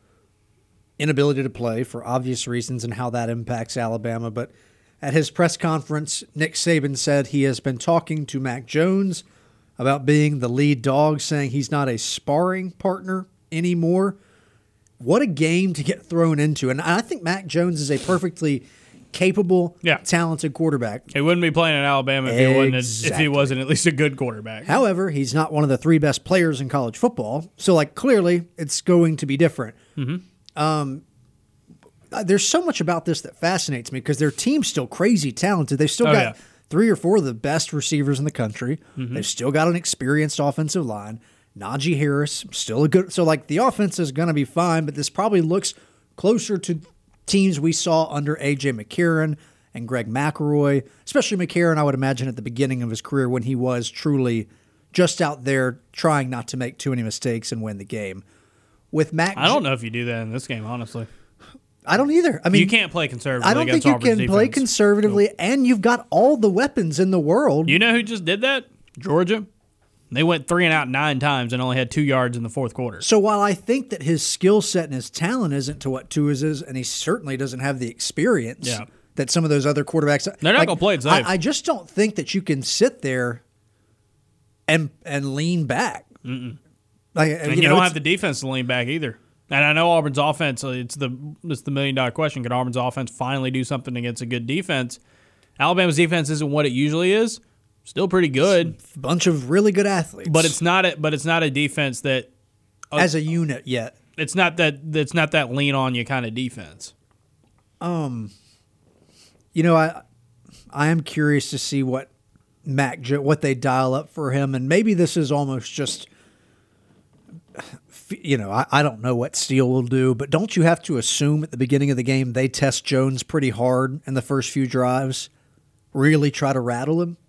inability to play for obvious reasons and how that impacts Alabama. But at his press conference, Nick Saban said he has been talking to Mac Jones about being the lead dog, saying he's not a sparring partner anymore. What a game to get thrown into. And I think Mac Jones is a perfectly capable, Yeah. talented quarterback. He wouldn't be playing in Alabama if he, wasn't a, if Exactly. he wasn't at least a good quarterback. However, he's not one of the three best players in college football. So, like, clearly it's going to be different. Mm-hmm. Um, there's so much about this that fascinates me because their team's still crazy talented. They've still Oh, got yeah. three or four of the best receivers in the country. Mm-hmm. They've still got an experienced offensive line. Najee Harris, still a good. So, like, the offense is going to be fine, but this probably looks closer to teams we saw under A J McCarron and Greg McElroy, especially McCarron, I would imagine, at the beginning of his career when he was truly just out there trying not to make too many mistakes and win the game. With Mac, I don't know if you do that in this game, honestly. I don't either. I mean, you can't play conservatively. I don't think against you Auburn's can play defense. conservatively, Nope. and you've got all the weapons in the world. You know who just did that? Georgia. They went three and out nine times and only had two yards in the fourth quarter. So while I think that his skill set and his talent isn't to what Tua's is, and he certainly doesn't have the experience Yeah. that some of those other quarterbacks They're not like, gonna play it safe. I, I just don't think that you can sit there and and lean back. Mm-mm. Like, And you you, know, don't it's- have the defense to lean back either. And I know Auburn's offense, it's the it's the million dollar question. Can Auburn's offense finally do something against a good defense? Alabama's defense isn't what it usually is. Still pretty good. A bunch of really good athletes. But it's not a but it's not a defense that uh, as a unit yet. It's not that it's not that lean on you kind of defense. Um you know, I I am curious to see what Mac Jo- what they dial up for him, and maybe this is almost just you know, I, I don't know what Steele will do, but don't you have to assume at the beginning of the game they test Jones pretty hard in the first few drives? Really try to rattle him?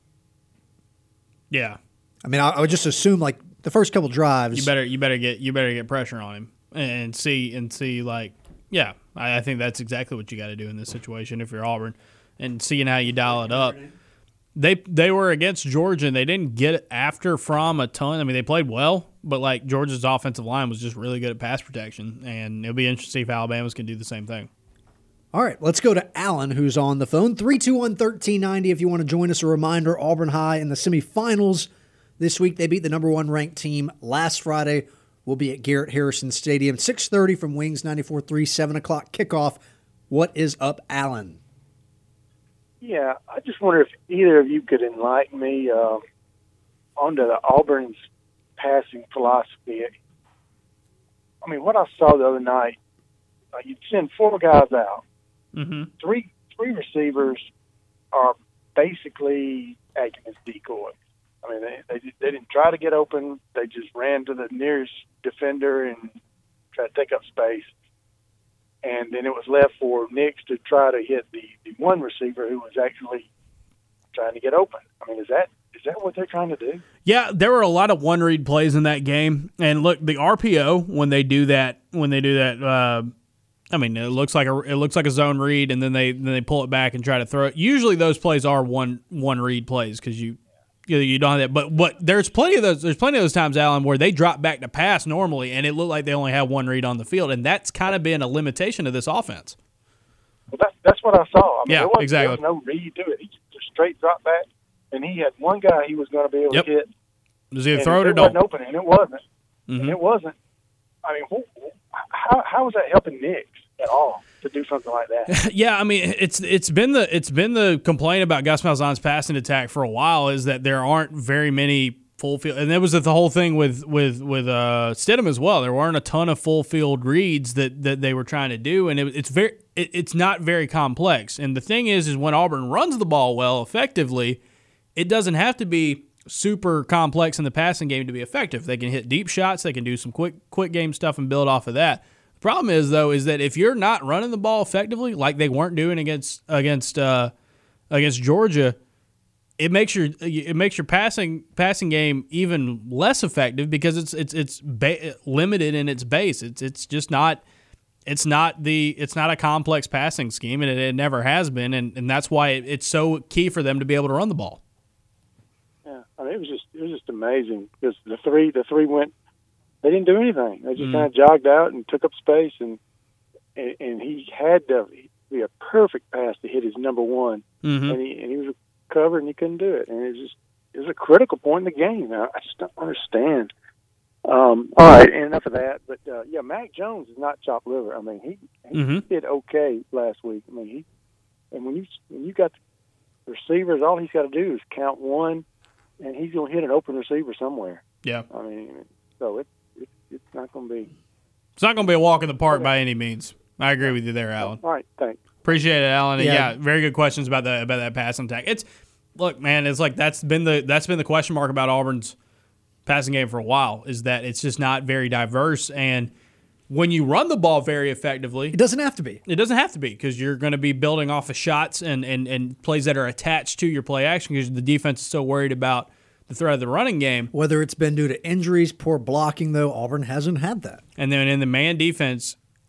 Yeah. I mean, I, I would just assume like the first couple drives. You better you better get you better get pressure on him and see and see like yeah, I, I think that's exactly what you got to do in this situation if you're Auburn, and seeing how you dial it up. They they were against Georgia and they didn't get after from a ton. I mean, they played well, but like Georgia's offensive line was just really good at pass protection, and it'll be interesting to see if Alabama's can do the same thing. All right, let's go to Alan, who's on the phone. three two one, one three nine zero if you want to join us. A reminder, Auburn High in the semifinals this week. They beat the number one ranked team last Friday. We'll be at Garrett Harrison Stadium, six thirty from Wings ninety-four point three, seven o'clock kickoff. What is up, Alan? Yeah, I just wonder if either of you could enlighten me uh, onto the Auburn's passing philosophy. I mean, what I saw the other night, uh, you'd send four guys out. Mm-hmm. Three three receivers are basically acting as decoys. I mean, they, they they didn't try to get open. They just ran to the nearest defender and tried to take up space. And then it was left for Nix to try to hit the, the one receiver who was actually trying to get open. I mean, is that is that what they're trying to do? Yeah, there were a lot of one read plays in that game, and look, the R P O when they do that, when they do that, uh, I mean, it looks like a it looks like a zone read, and then they then they pull it back and try to throw it. Usually, those plays are one one read plays because you. You, you don't have that, but but there's plenty of those. There's plenty of those times, Alan, where they drop back to pass normally, and it looked like they only had one read on the field, and that's kind of been a limitation of this offense. Well, that's that's what I saw. I mean, Yeah, there wasn't, exactly. There was no read to it. He just straight drop back, and he had one guy he was going to be able Yep. to hit. It was either and throw it or it wasn't don't. open, and it wasn't. Mhm. And it wasn't. I mean, wh- wh- how how was that helping Nix at all to do something like that? Yeah, I mean it's it's been the it's been the complaint about Gus Malzahn's passing attack for a while is that there aren't very many full field, and that was the whole thing with with with uh, Stidham as well. There weren't a ton of full field reads that, that they were trying to do, and it, it's very it, it's not very complex. And the thing is, is when Auburn runs the ball well, effectively, it doesn't have to be super complex in the passing game to be effective. They can hit deep shots, they can do some quick quick game stuff and build off of that. The problem is though is that if you're not running the ball effectively, like they weren't doing against against uh, against Georgia, it makes your it makes your passing passing game even less effective because it's it's it's ba- limited in its base. It's it's just not it's not the it's not a complex passing scheme, and it, it never has been, and, and that's why it, it's so key for them to be able to run the ball. Yeah, I mean, it was just it was just amazing because the three the three went. They didn't do anything. They just Mm. kind of jogged out and took up space, and and, and he had to be a perfect pass to hit his number one, Mm-hmm. and he and he was covered and he couldn't do it, and it was just it was a critical point in the game. I, I just don't understand. Um, all right, enough of that. But uh, yeah, Mac Jones is not chopped liver. I mean, he, he Mm-hmm. did okay last week. I mean, he and when you when you got the receivers, all he's got to do is count one, and he's going to hit an open receiver somewhere. Yeah, I mean, so it, it it's not going to be. it's not going to be a walk in the park by any means. I agree with you there, Alan. All right, thanks. Appreciate it, Alan. And Yeah. yeah, very good questions about the about that passing attack. It's look, man, it's like that's been the that's been the question mark about Auburn's passing game for a while, is that it's just not very diverse. And when you run the ball very effectively, It doesn't have to be. it doesn't have to be because you're going to be building off of shots and, and, and plays that are attached to your play action because the defense is so worried about the threat of the running game. Whether it's been due to injuries, poor blocking, though, Auburn hasn't had that. And then in the man defense,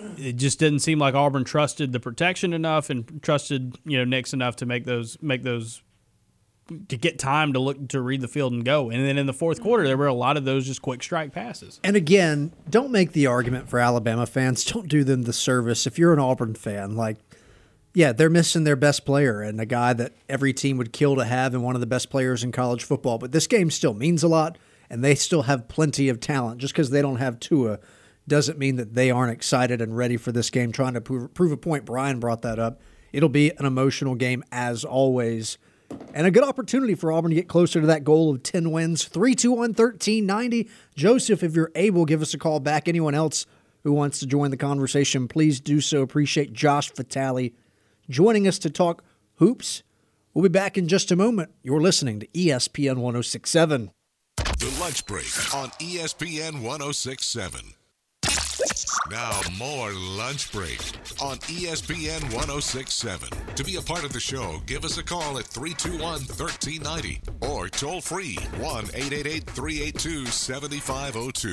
it just didn't seem like Auburn trusted the protection enough and trusted, you know, Nix enough to make those make those to get time to look to read the field and go. And then in the fourth quarter, there were a lot of those just quick strike passes. And again, don't make the argument for Alabama fans. Don't do them the service. If you're an Auburn fan, like, yeah, they're missing their best player and a guy that every team would kill to have and one of the best players in college football. But this game still means a lot, and they still have plenty of talent. Just because they don't have Tua doesn't mean that they aren't excited and ready for this game, trying to prove, prove a point. Brian brought that up. It'll be an emotional game as always, and a good opportunity for Auburn to get closer to that goal of ten wins. three two one, thirteen ninety. Joseph, if you're able, give us a call back. Anyone else who wants to join the conversation, please do so. Appreciate Josh Vitale joining us to talk hoops. We'll be back in just a moment. You're listening to E S P N one oh six point seven. The Lunch Break on E S P N one oh six point seven. Now more Lunch Break on E S P N one oh six point seven. To be a part of the show, give us a call at three two one, one three nine zero or toll free one eight eight eight, three eight two, seven five zero two.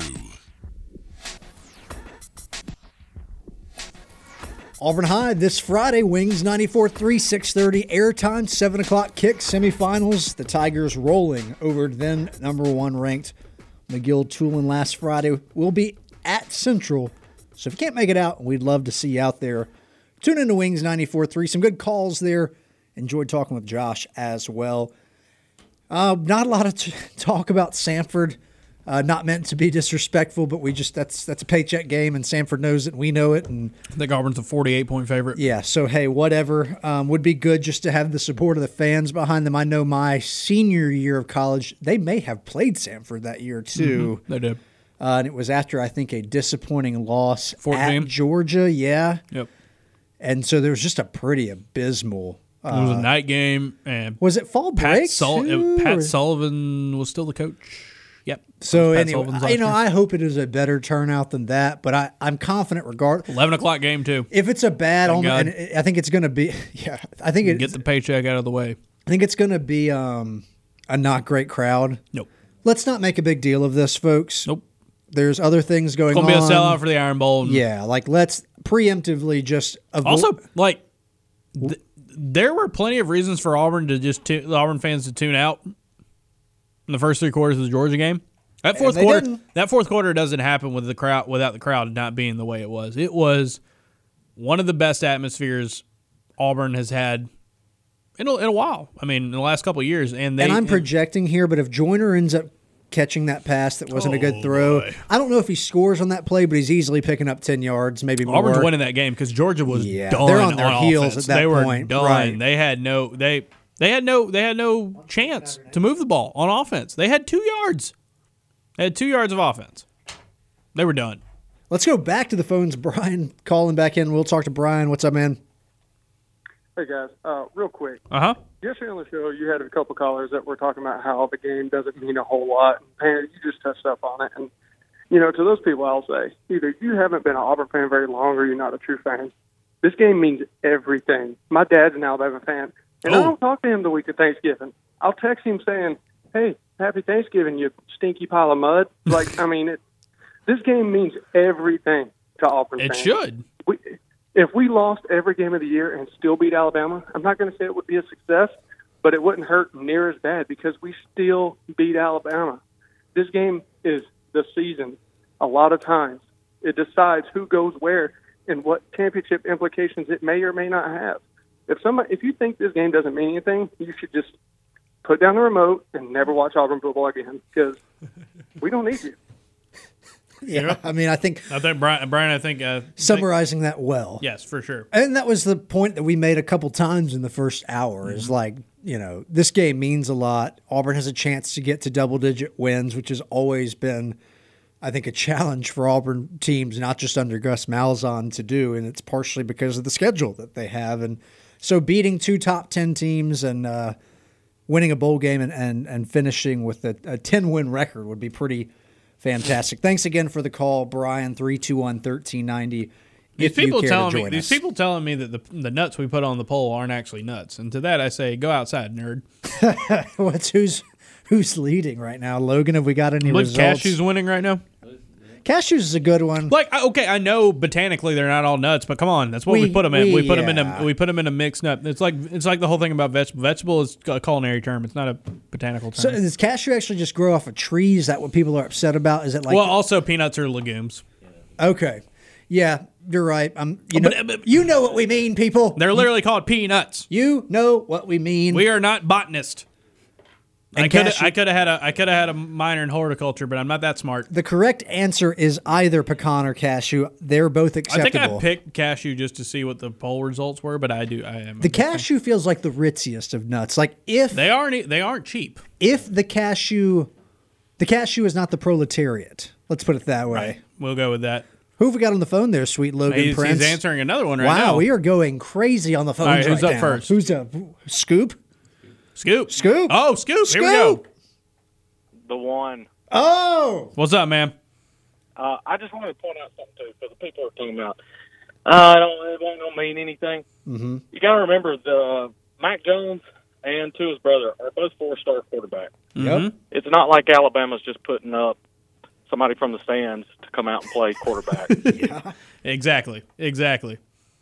Auburn High this Friday, Wings ninety-four three, six thirty airtime, seven o'clock kick, semifinals. The Tigers rolling over then number one ranked McGill Tulane last Friday. We'll be at Central, so if you can't make it out, we'd love to see you out there. Tune in to Wings ninety-four three. Some good calls there. Enjoyed talking with Josh as well. Uh, not a lot of t- talk about Samford. Uh, not meant to be disrespectful, but we just that's that's a paycheck game, and Samford knows it, and we know it. And I think Auburn's a forty-eight point favorite. Yeah, so hey, whatever. Um, would be good just to have the support of the fans behind them. I know my senior year of college, they may have played Samford that year too. Mm-hmm. They did. Uh, and it was after, I think, a disappointing loss Fort at game. Georgia. Yeah. Yep. And so there was just a pretty abysmal. Uh, It was a night game, and was it fall break? Pat, Sul- too, it, Pat or- Sullivan was still the coach. Yep. So Pat anyway, Sullivan's I- last you know, year. I hope it is a better turnout than that, but I, I'm confident regard. eleven o'clock game, too. If it's a bad, Thank almost, God. and it- I think it's going to be. Yeah, I think it, Get the paycheck out of the way. I think it's going to be um, a not great crowd. Nope. Let's not make a big deal of this, folks. Nope. There's other things going It's on. going to be a sellout for the Iron Bowl. and- Yeah, like let's preemptively just avoid. Also, like, th- there were plenty of reasons for Auburn to just tu- the Auburn fans to tune out in the first three quarters of the Georgia game. That fourth And they quarter, didn't. that fourth quarter doesn't happen with the crowd without the crowd not being the way it was. It was one of the best atmospheres Auburn has had in a, in a while. I mean, in the last couple of years, and they and I'm projecting here, but if Joyner ends up catching that pass that wasn't a good throw, boy. I don't know if he scores on that play, but he's easily picking up ten yards, maybe more. Auburn's winning that game because Georgia was Yeah, done. they're on their heels offense. at that they were point, done. right. They had no they they had no they had no chance to move the ball on offense. They had two yards. They had two yards of offense. They were done. Let's go back to the phones. Brian calling back in. We'll talk to Brian. What's up, man? Hey guys, uh, real quick. Uh huh. Yesterday on the show, you had a couple callers that were talking about how the game doesn't mean a whole lot. And you just touched up on it. And, you know, to those people, I'll say, either you haven't been an Auburn fan very long or you're not a true fan. This game means everything. My dad's an Alabama fan, and Oh. I don't talk to him the week of Thanksgiving. I'll text him saying, hey, happy Thanksgiving, you stinky pile of mud. Like, I mean, it, this game means everything to Auburn It fans. should. We, if we lost every game of the year and still beat Alabama, I'm not going to say it would be a success, but it wouldn't hurt near as bad because we still beat Alabama. This game is the season. A lot of times, it decides who goes where and what championship implications it may or may not have. If somebody, if you think this game doesn't mean anything, you should just put down the remote and never watch Auburn football again because we don't need you. Yeah, I mean, I think I think Brian. Brian I think uh, summarizing that well. yes, for sure. And that was the point that we made a couple times in the first hour is like, you know, this game means a lot. Auburn has a chance to get to double-digit wins, which has always been, I think, a challenge for Auburn teams, not just under Gus Malzahn, to do, and it's partially because of the schedule that they have. And so beating two top ten teams and uh, winning a bowl game and, and, and finishing with a, a ten-win record would be pretty fantastic. Thanks again for the call, Brian, three two one, one three nine zero. These If you people care to telling me join these us. people telling me that the the nuts we put on the poll aren't actually nuts, and to that I say, go outside, nerd. What's who's who's leading right now? Logan, have we got any Look, results? Cashew's winning right now. Cashews is a good one. Like, I- okay, I know botanically they're not all nuts, but come on, that's what we, We- put them in. We, we- put them in yeah. a we put them in a mixed nut. It's like it's like the whole thing about vegetable. Vegetable is a culinary term. It's not a botanical term. So does cashew actually just grow off a tree? Is that what people are upset about? Is it like well, also peanuts are legumes. okay? Yeah, you're right. Um, you know, you know what we mean, people. They're literally called peanuts. You know what we mean. We are not botanists. And I could cashew- I could have had a I could have had a minor in horticulture, but I'm not that smart. The correct answer is either pecan or cashew. They're both I acceptable. think I picked cashew just to see what the poll results were, but I do I am the cashew feels like the ritziest of nuts. Like if they aren't they aren't cheap. if the cashew, the cashew is not the proletariat. Let's put it that way. Right. We'll go with that. Who have we got on the phone there, sweet Logan He's, Prince? he's answering another one right wow, now. we are going crazy on the phones All right, right who's up now. first? Who's up? Scoop? Scoop. Scoop? Oh, Scoop. Scoop? Here we go. The one. Oh! What's up, man? Uh, I just wanted to point out something too for the people who are talking about. Uh, I don't. It won't don't mean anything. Mm-hmm. You got to remember the Mac Jones and Tua's brother are both four-star quarterbacks. Yep. It's not like Alabama's just putting up somebody from the stands to come out and play quarterback. Exactly. Exactly.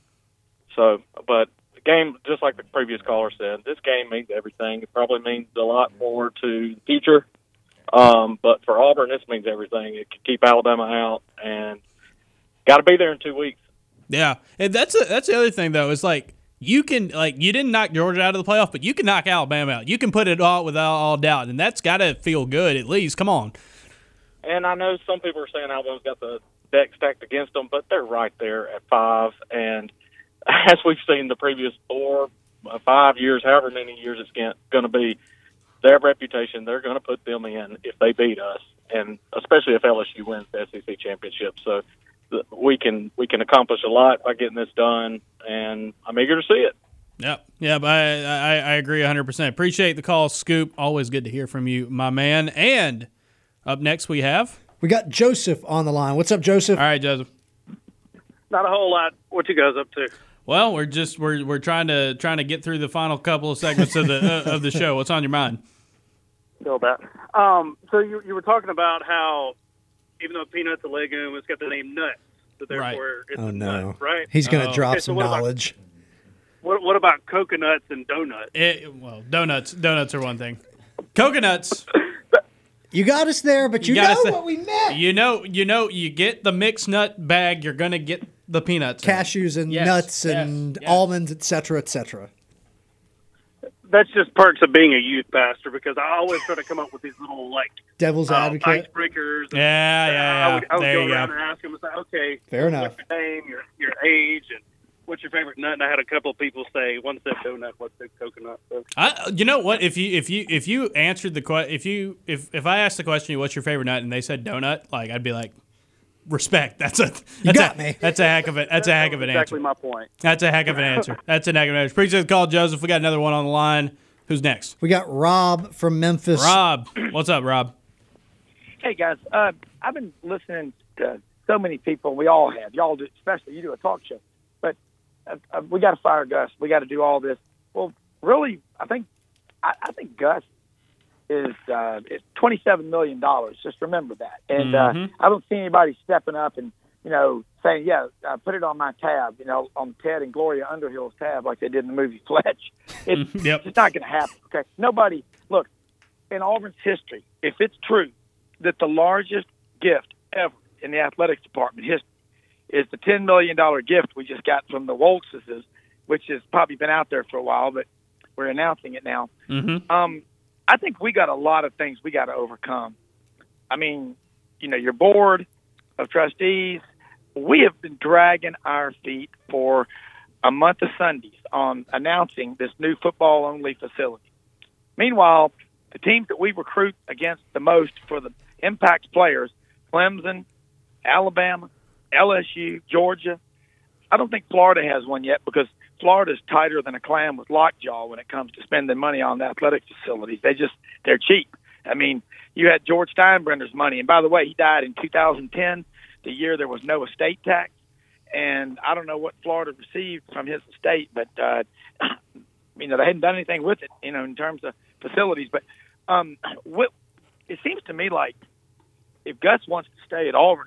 So, but the game, just like the previous caller said, this game means everything. It probably means a lot more to the future. Um, but for Auburn, this means everything. It could keep Alabama out, and got to be there in two weeks. Yeah, and that's a, that's the other thing though. Is like you can like you didn't knock Georgia out of the playoff, but you can knock Alabama out. You can put it all without all doubt, and that's got to feel good at least. Come on. And I know some people are saying Alabama's got the deck stacked against them, but they're right there at five. And as we've seen the previous four, uh, five years, however many years it's going to be, their reputation, they're going to put them in if they beat us, and especially if L S U wins the S E C championship. So th- we can we can accomplish a lot by getting this done, and I'm eager to see it. Yep. Yep. I, I, I agree one hundred percent. Appreciate the call, Scoop. Always good to hear from you, my man. And up next we have? We got Joseph on the line. What's up, Joseph? All right, Joseph. Not a whole lot. What you guys up to? Well, we're just we're we're trying to trying to get through the final couple of segments of the uh, of the show. What's on your mind? Feel that. Um, so you you were talking about how even though peanut's a legume, it's got the name nut, so therefore it's Oh, a no. nut, right? He's going to Oh. drop Okay, so some what about- knowledge. What what about coconuts and donuts? It, well, donuts donuts are one thing. Coconuts. You got us there, but you, got know us there. what we meant. You know, you know, you get the mixed nut bag, you're gonna get the peanuts, in it. Cashews and Yes, nuts yes, and yes. almonds, et cetera, et cetera. That's just perks of being a youth pastor because I always try to come up with these little like Devil's uh, advocate. icebreakers. and, Yeah, yeah, uh, yeah. I would, I would There go you go. around and ask them and say, okay, Fair enough. what's your name, your your age, and what's your favorite nut? And I had a couple of people say, one said donut, one said coconut. So. I, you know what? If you if you if you answered the question, if you if if I asked the question, what's your favorite nut, and they said donut, like I'd be like, respect. That's a that's got a, me. That's a heck of it. That's a heck of an exactly answer. my point. That's a heck of an answer. That's a heck of an answer. Appreciate the call, Joseph. We got another one on the line. Who's next? We got Rob from Memphis. Rob. What's up, Rob? Hey guys, uh, I've been listening to so many people. We all have. Y'all do, especially you do a talk show. But uh, uh, we got to fire Gus. We got to do all this. Well, really, I think I, I think Gus is uh, is twenty-seven million dollars. Just remember that. And Mhm. uh, I don't see anybody stepping up and you know saying, yeah, uh, put it on my tab. You know, on Ted and Gloria Underhill's tab, like they did in the movie Fletch. It's Yep. it's not going to happen. Okay, nobody. Look, in Auburn's history, if it's true that the largest gift ever in the athletics department history is the ten million dollars gift we just got from the Wolfses, which has probably been out there for a while, but we're announcing it now. Mm-hmm. Um, I think we got a lot of things we got to overcome. I mean, you know, your board of trustees, we have been dragging our feet for a month of Sundays on announcing this new football-only facility. Meanwhile, the teams that we recruit against the most for the impact players, Clemson, Alabama, L S U, Georgia, I don't think Florida has one yet because Florida's tighter than a clam with lockjaw when it comes to spending money on the athletic facilities. They just, they're cheap. I mean, you had George Steinbrenner's money. And by the way, he died in two thousand ten, the year there was no estate tax. And I don't know what Florida received from his estate, but, uh, you know, they hadn't done anything with it, you know, in terms of facilities. But um, what, it seems to me like if Gus wants to stay at Auburn, and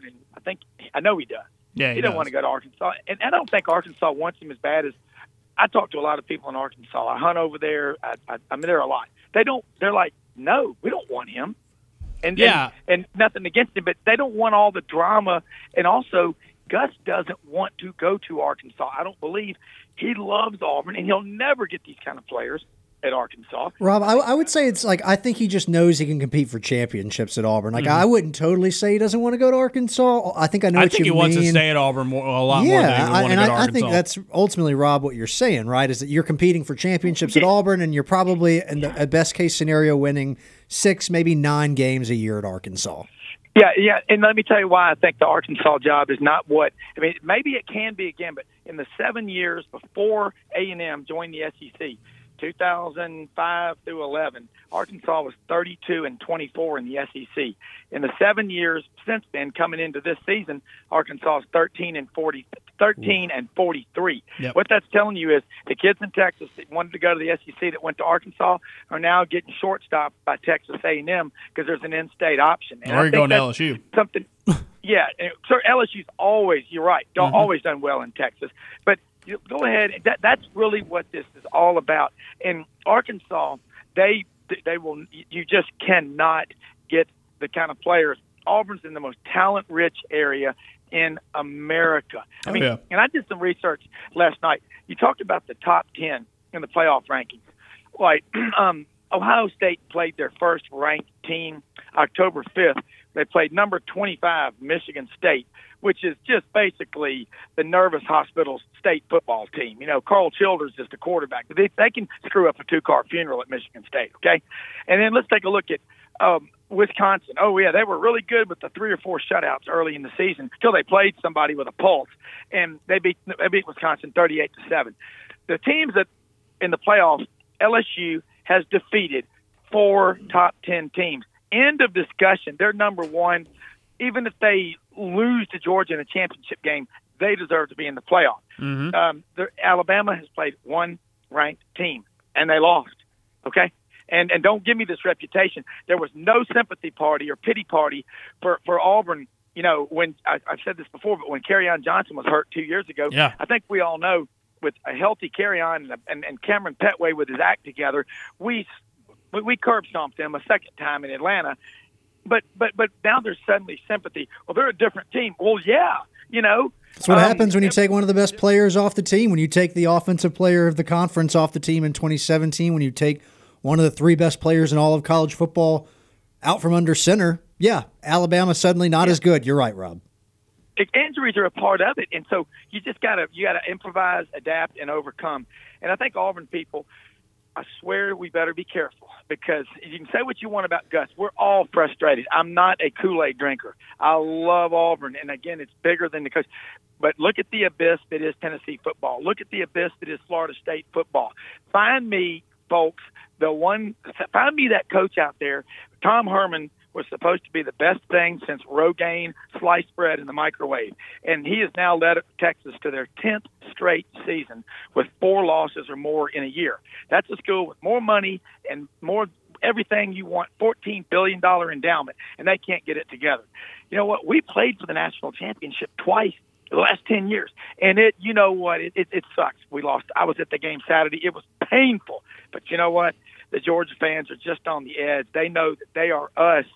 think I know he does. Yeah, he, he doesn't does. want to go to Arkansas, and I don't think Arkansas wants him as bad as. I talk to a lot of people in Arkansas. I hunt over there. I, I, I mean, there are a lot. They don't. They're like, no, we don't want him. And Yeah. and, and nothing against him, but they don't want all the drama. And also, Gus doesn't want to go to Arkansas. I don't believe he loves Auburn, and he'll never get these kind of players at Arkansas. Rob, I, I would say it's like I think he just knows he can compete for championships at Auburn. Like Mhm. I wouldn't totally say he doesn't want to go to Arkansas. I think I know I what think you he mean. wants to stay at Auburn more, a lot more than he Yeah, would I- want to and go to I, I Arkansas. think that's ultimately, Rob, what you're saying, right? Is that you're competing for championships at Auburn, and you're probably in the a best case scenario winning six, maybe nine games a year at Arkansas. Yeah, yeah, and let me tell you why I think the Arkansas job is not what I mean. Maybe it can be again, but in the seven years before A and M joined the S E C, two thousand five through eleven, Arkansas was thirty-two and twenty-four in the S E C. In the seven years since then, coming into this season, Arkansas is thirteen and forty, thirteen and forty-three. Yep. What that's telling you is the kids in Texas that wanted to go to the S E C that went to Arkansas are now getting shortstopped by Texas A and M because there's an in-state option. And Or I you're think going to that's L S U. Something. Yeah, and so L S U's always. You're right. Don't Mhm. always done well in Texas, but you go ahead. That that's really what this is all about. In Arkansas, they they will. You just cannot get the kind of players. Auburn's in the most talent-rich area in America. I Oh, mean, yeah. and I did some research last night. You talked about the top ten in the playoff rankings. Like um, Ohio State played their first ranked team October fifth. They played number twenty-five, Michigan State, which is just basically the Nervous Hospital State football team. You know, Carl Childers is the quarterback. They, they can screw up a two-car funeral at Michigan State, okay? And then let's take a look at um, Wisconsin. Oh, yeah, they were really good with the three or four shutouts early in the season until they played somebody with a pulse, and they beat, they beat Wisconsin thirty-eight to seven. The teams that in the playoffs, L S U has defeated four top ten teams. End of discussion. They're number one. Even if they lose to Georgia in a championship game, they deserve to be in the playoff. Mhm. Um, the- Alabama has played one ranked team, and they lost. Okay? And and don't give me this reputation. There was no sympathy party or pity party for, for Auburn. You know, when I, I've said this before, but when Kerryon Johnson was hurt two years ago, Yeah. I think we all know with a healthy Kerryon and, a- and, and Cameron Petway with his act together, we we, we curb stomped them a second time in Atlanta. But but but now there's suddenly sympathy. Well, they're a different team. Well, yeah, you know. That's what um, happens when you take one of the best players off the team, when you take the offensive player of the conference off the team in twenty seventeen, when you take one of the three best players in all of college football out from under center. Yeah, Alabama suddenly not as good. You're right, Rob. Injuries are a part of it, and so you just gotta you gotta improvise, adapt, and overcome. And I think Auburn people, I swear we better be careful because you can say what you want about Gus. We're all frustrated. I'm not a Kool-Aid drinker. I love Auburn, and again, it's bigger than the coach. But look at the abyss that is Tennessee football. Look at the abyss that is Florida State football. Find me, folks, the one. Find me that coach out there. Tom Herman was supposed to be the best thing since Rogaine sliced bread in the microwave. And he has now led Texas to their tenth straight season with four losses or more in a year. That's a school with more money and more everything you want, fourteen billion dollars endowment, and they can't get it together. You know what? We played for the national championship twice the last ten years. And it, you know what? It, it, it sucks. We lost. I was at the game Saturday. It was painful. But you know what? The Georgia fans are just on the edge. They know that they are us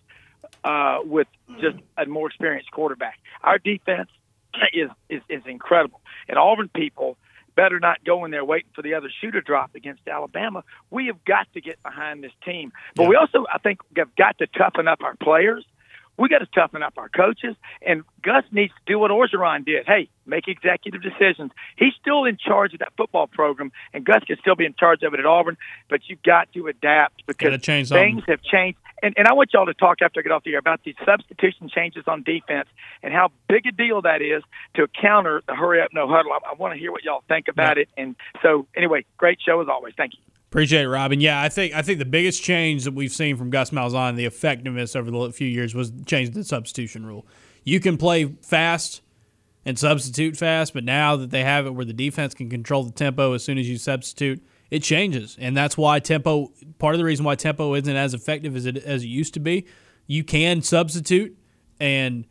uh, with just a more experienced quarterback. Our defense is, is, is incredible. And Auburn people better not go in there waiting for the other shoe to drop against Alabama. We have got to get behind this team. But Yeah. we also, I think, have got to toughen up our players. We got to toughen up our coaches, and Gus needs to do what Orgeron did. Hey, make executive decisions. He's still in charge of that football program, and Gus can still be in charge of it at Auburn, but you've got to adapt because Gotta change something. things have changed. And, and I want y'all to talk after I get off the air about these substitution changes on defense and how big a deal that is to counter the hurry up, no huddle. I, I want to hear what y'all think about Yeah. it. And so, anyway, great show as always. Thank you. Appreciate it, Robin. Yeah, I think I think the biggest change that we've seen from Gus Malzahn, the effectiveness over the few years, was change the substitution rule. You can play fast and substitute fast, but now that they have it where the defense can control the tempo as soon as you substitute, it changes, and that's why tempo. Part of the reason why tempo isn't as effective as it as it used to be. You can substitute, and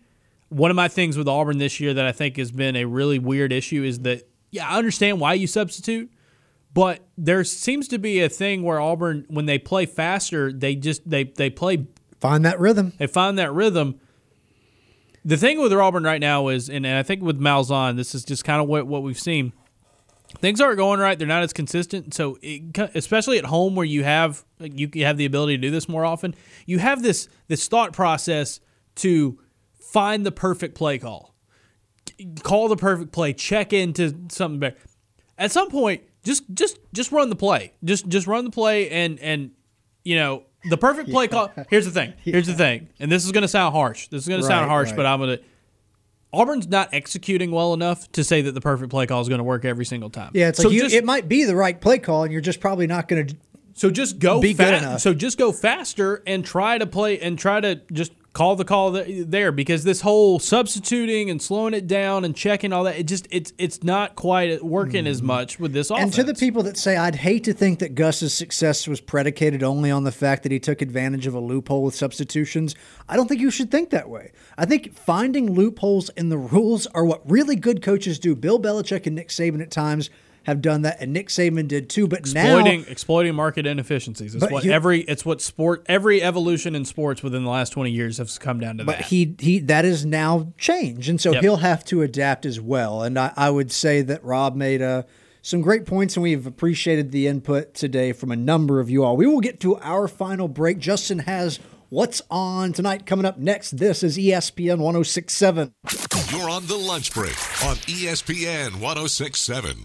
one of my things with Auburn this year that I think has been a really weird issue is that, yeah, I understand why you substitute, but there seems to be a thing where Auburn, when they play faster, they just they they play find that rhythm. They find that rhythm. The thing with Auburn right now is, and I think with Malzahn, this is just kind of what what we've seen. Things aren't going right. They're not as consistent. So, it, especially at home where you have you have the ability to do this more often, you have this this thought process to find the perfect play call, call the perfect play, check into something better. At some point, just just just run the play. Just just run the play, and and you know the perfect play yeah. call. Here's the thing. Here's yeah. the thing. And this is going to sound harsh. This is going right, to sound harsh, right. but I'm going to. Auburn's not executing well enough to say that the perfect play call is going to work every single time. Yeah, it's so like you, just, it might be the right play call, and you're just probably not going to. So just go be fa- good enough. So just go faster and try to play and try to just call the call there, because this whole substituting and slowing it down and checking all that, it just it's it's not quite working mm. as much with this offense. And to the people that say, I'd hate to think that Gus's success was predicated only on the fact that he took advantage of a loophole with substitutions, I don't think you should think that way. I think finding loopholes in the rules are what really good coaches do. Bill Belichick and Nick Saban at times have done that, and Nick Saban did too. But exploiting, now exploiting market inefficiencies is what he, every it's what sport every evolution in sports within the last twenty years has come down to. But that. he he that is now changed, and so yep. he'll have to adapt as well. And I, I would say that Rob made uh, some great points, and we've appreciated the input today from a number of you all. We will get to our final break. Justin has what's on tonight coming up next. This is E S P N one oh six point seven. You're on the lunch break on E S P N one oh six point seven.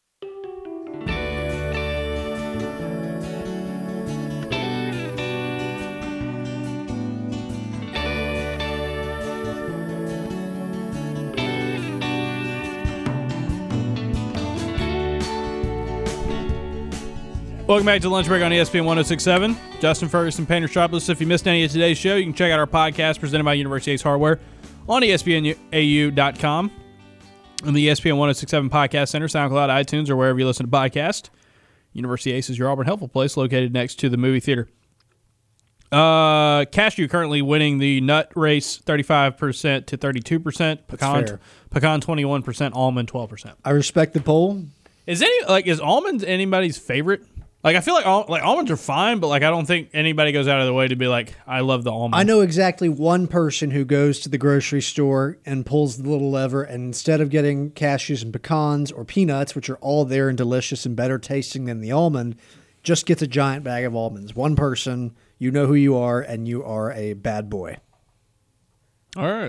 Welcome back to Lunch Break on E S P N one oh six point seven. Justin Ferguson, Painter Stropoulos. If you missed any of today's show, you can check out our podcast presented by University Ace Hardware on E S P N A U dot com and the E S P N one oh six point seven Podcast Center, SoundCloud, iTunes, or wherever you listen to podcasts. University Ace is your Auburn helpful place located next to the movie theater. Uh, Cashew currently winning the nut race thirty-five percent to thirty-two percent. Pecan, pecan twenty-one percent. Almond twelve percent. I respect the poll. Is any like is almonds anybody's favorite? Like, I feel like like almonds are fine, but like I don't think anybody goes out of their way to be like, I love the almond. I know exactly one person who goes to the grocery store and pulls the little lever, and instead of getting cashews and pecans or peanuts, which are all there and delicious and better tasting than the almond, just gets a giant bag of almonds. One person, you know who you are, and you are a bad boy. All right.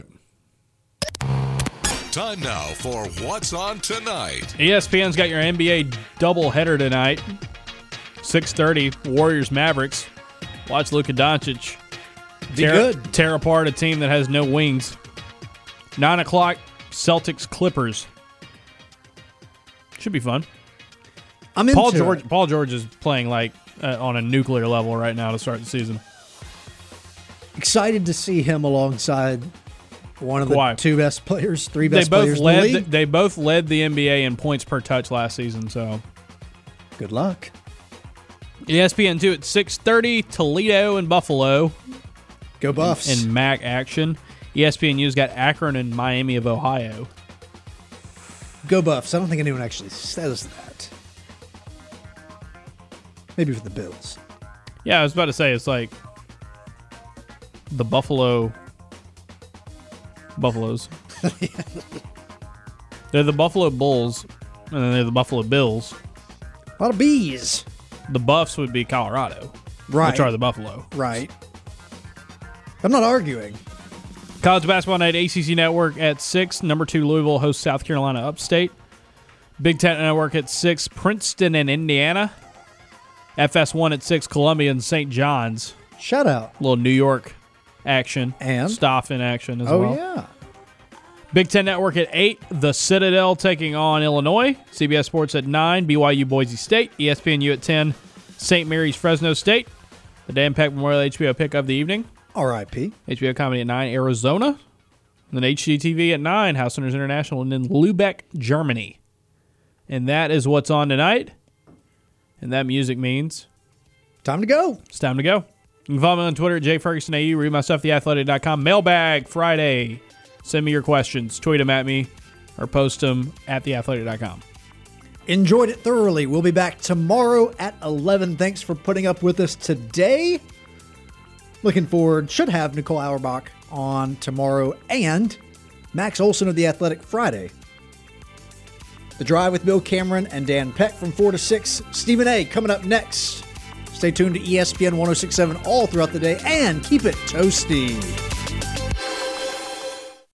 Time now for What's On Tonight. E S P N's got your N B A doubleheader tonight. six thirty, Warriors Mavericks. Watch Luka Doncic Be tear, good. tear apart a team that has no wings. nine o'clock, Celtics Clippers. Should be fun. I'm into Paul George. it. Paul George is playing like uh, on a nuclear level right now to start the season. Excited to see him alongside one of the Kawhi. two best players, three best they both players led in the league. The, they both led the N B A in points per touch last season. So good luck. E S P N two at six thirty, Toledo and Buffalo. Go Buffs. In, in M A C action. E S P N U's got Akron and Miami of Ohio. Go Buffs. I don't think anyone actually says that. Maybe for the Bills. Yeah, I was about to say, it's like the Buffalo Buffaloes. They're the Buffalo Bulls, and then they're the Buffalo Bills. A lot of bees. The Buffs would be Colorado, right? Which are the Buffalo, right? I'm not arguing. College basketball night, A C C Network at six. Number two, Louisville hosts South Carolina Upstate. Big Ten Network at six, Princeton and Indiana. F S one at six, Columbia and Saint John's. Shout out. A little New York action. And? Stoff in action as oh, well. Oh, yeah. Big Ten Network at eight, the Citadel taking on Illinois. C B S Sports at nine, B Y U Boise State. E S P N U at ten, Saint Mary's Fresno State. The Dan Peck Memorial H B O pick of the evening. R I P H B O Comedy at nine, Arizona. And then H G T V at nine, House Hunters International, and then Lubeck, Germany. And that is what's on tonight. And that music means time to go. It's time to go. You can follow me on Twitter at J Ferguson A U. Read my stuff, the athletic dot com. Mailbag Friday. Send me your questions. Tweet them at me or post them at the athletic dot com. Enjoyed it thoroughly. We'll be back tomorrow at eleven. Thanks for putting up with us today. Looking forward. Should have Nicole Auerbach on tomorrow and Max Olson of The Athletic Friday. The Drive with Bill Cameron and Dan Peck from four to six. Stephen A. coming up next. Stay tuned to E S P N one oh six point seven all throughout the day and keep it toasty.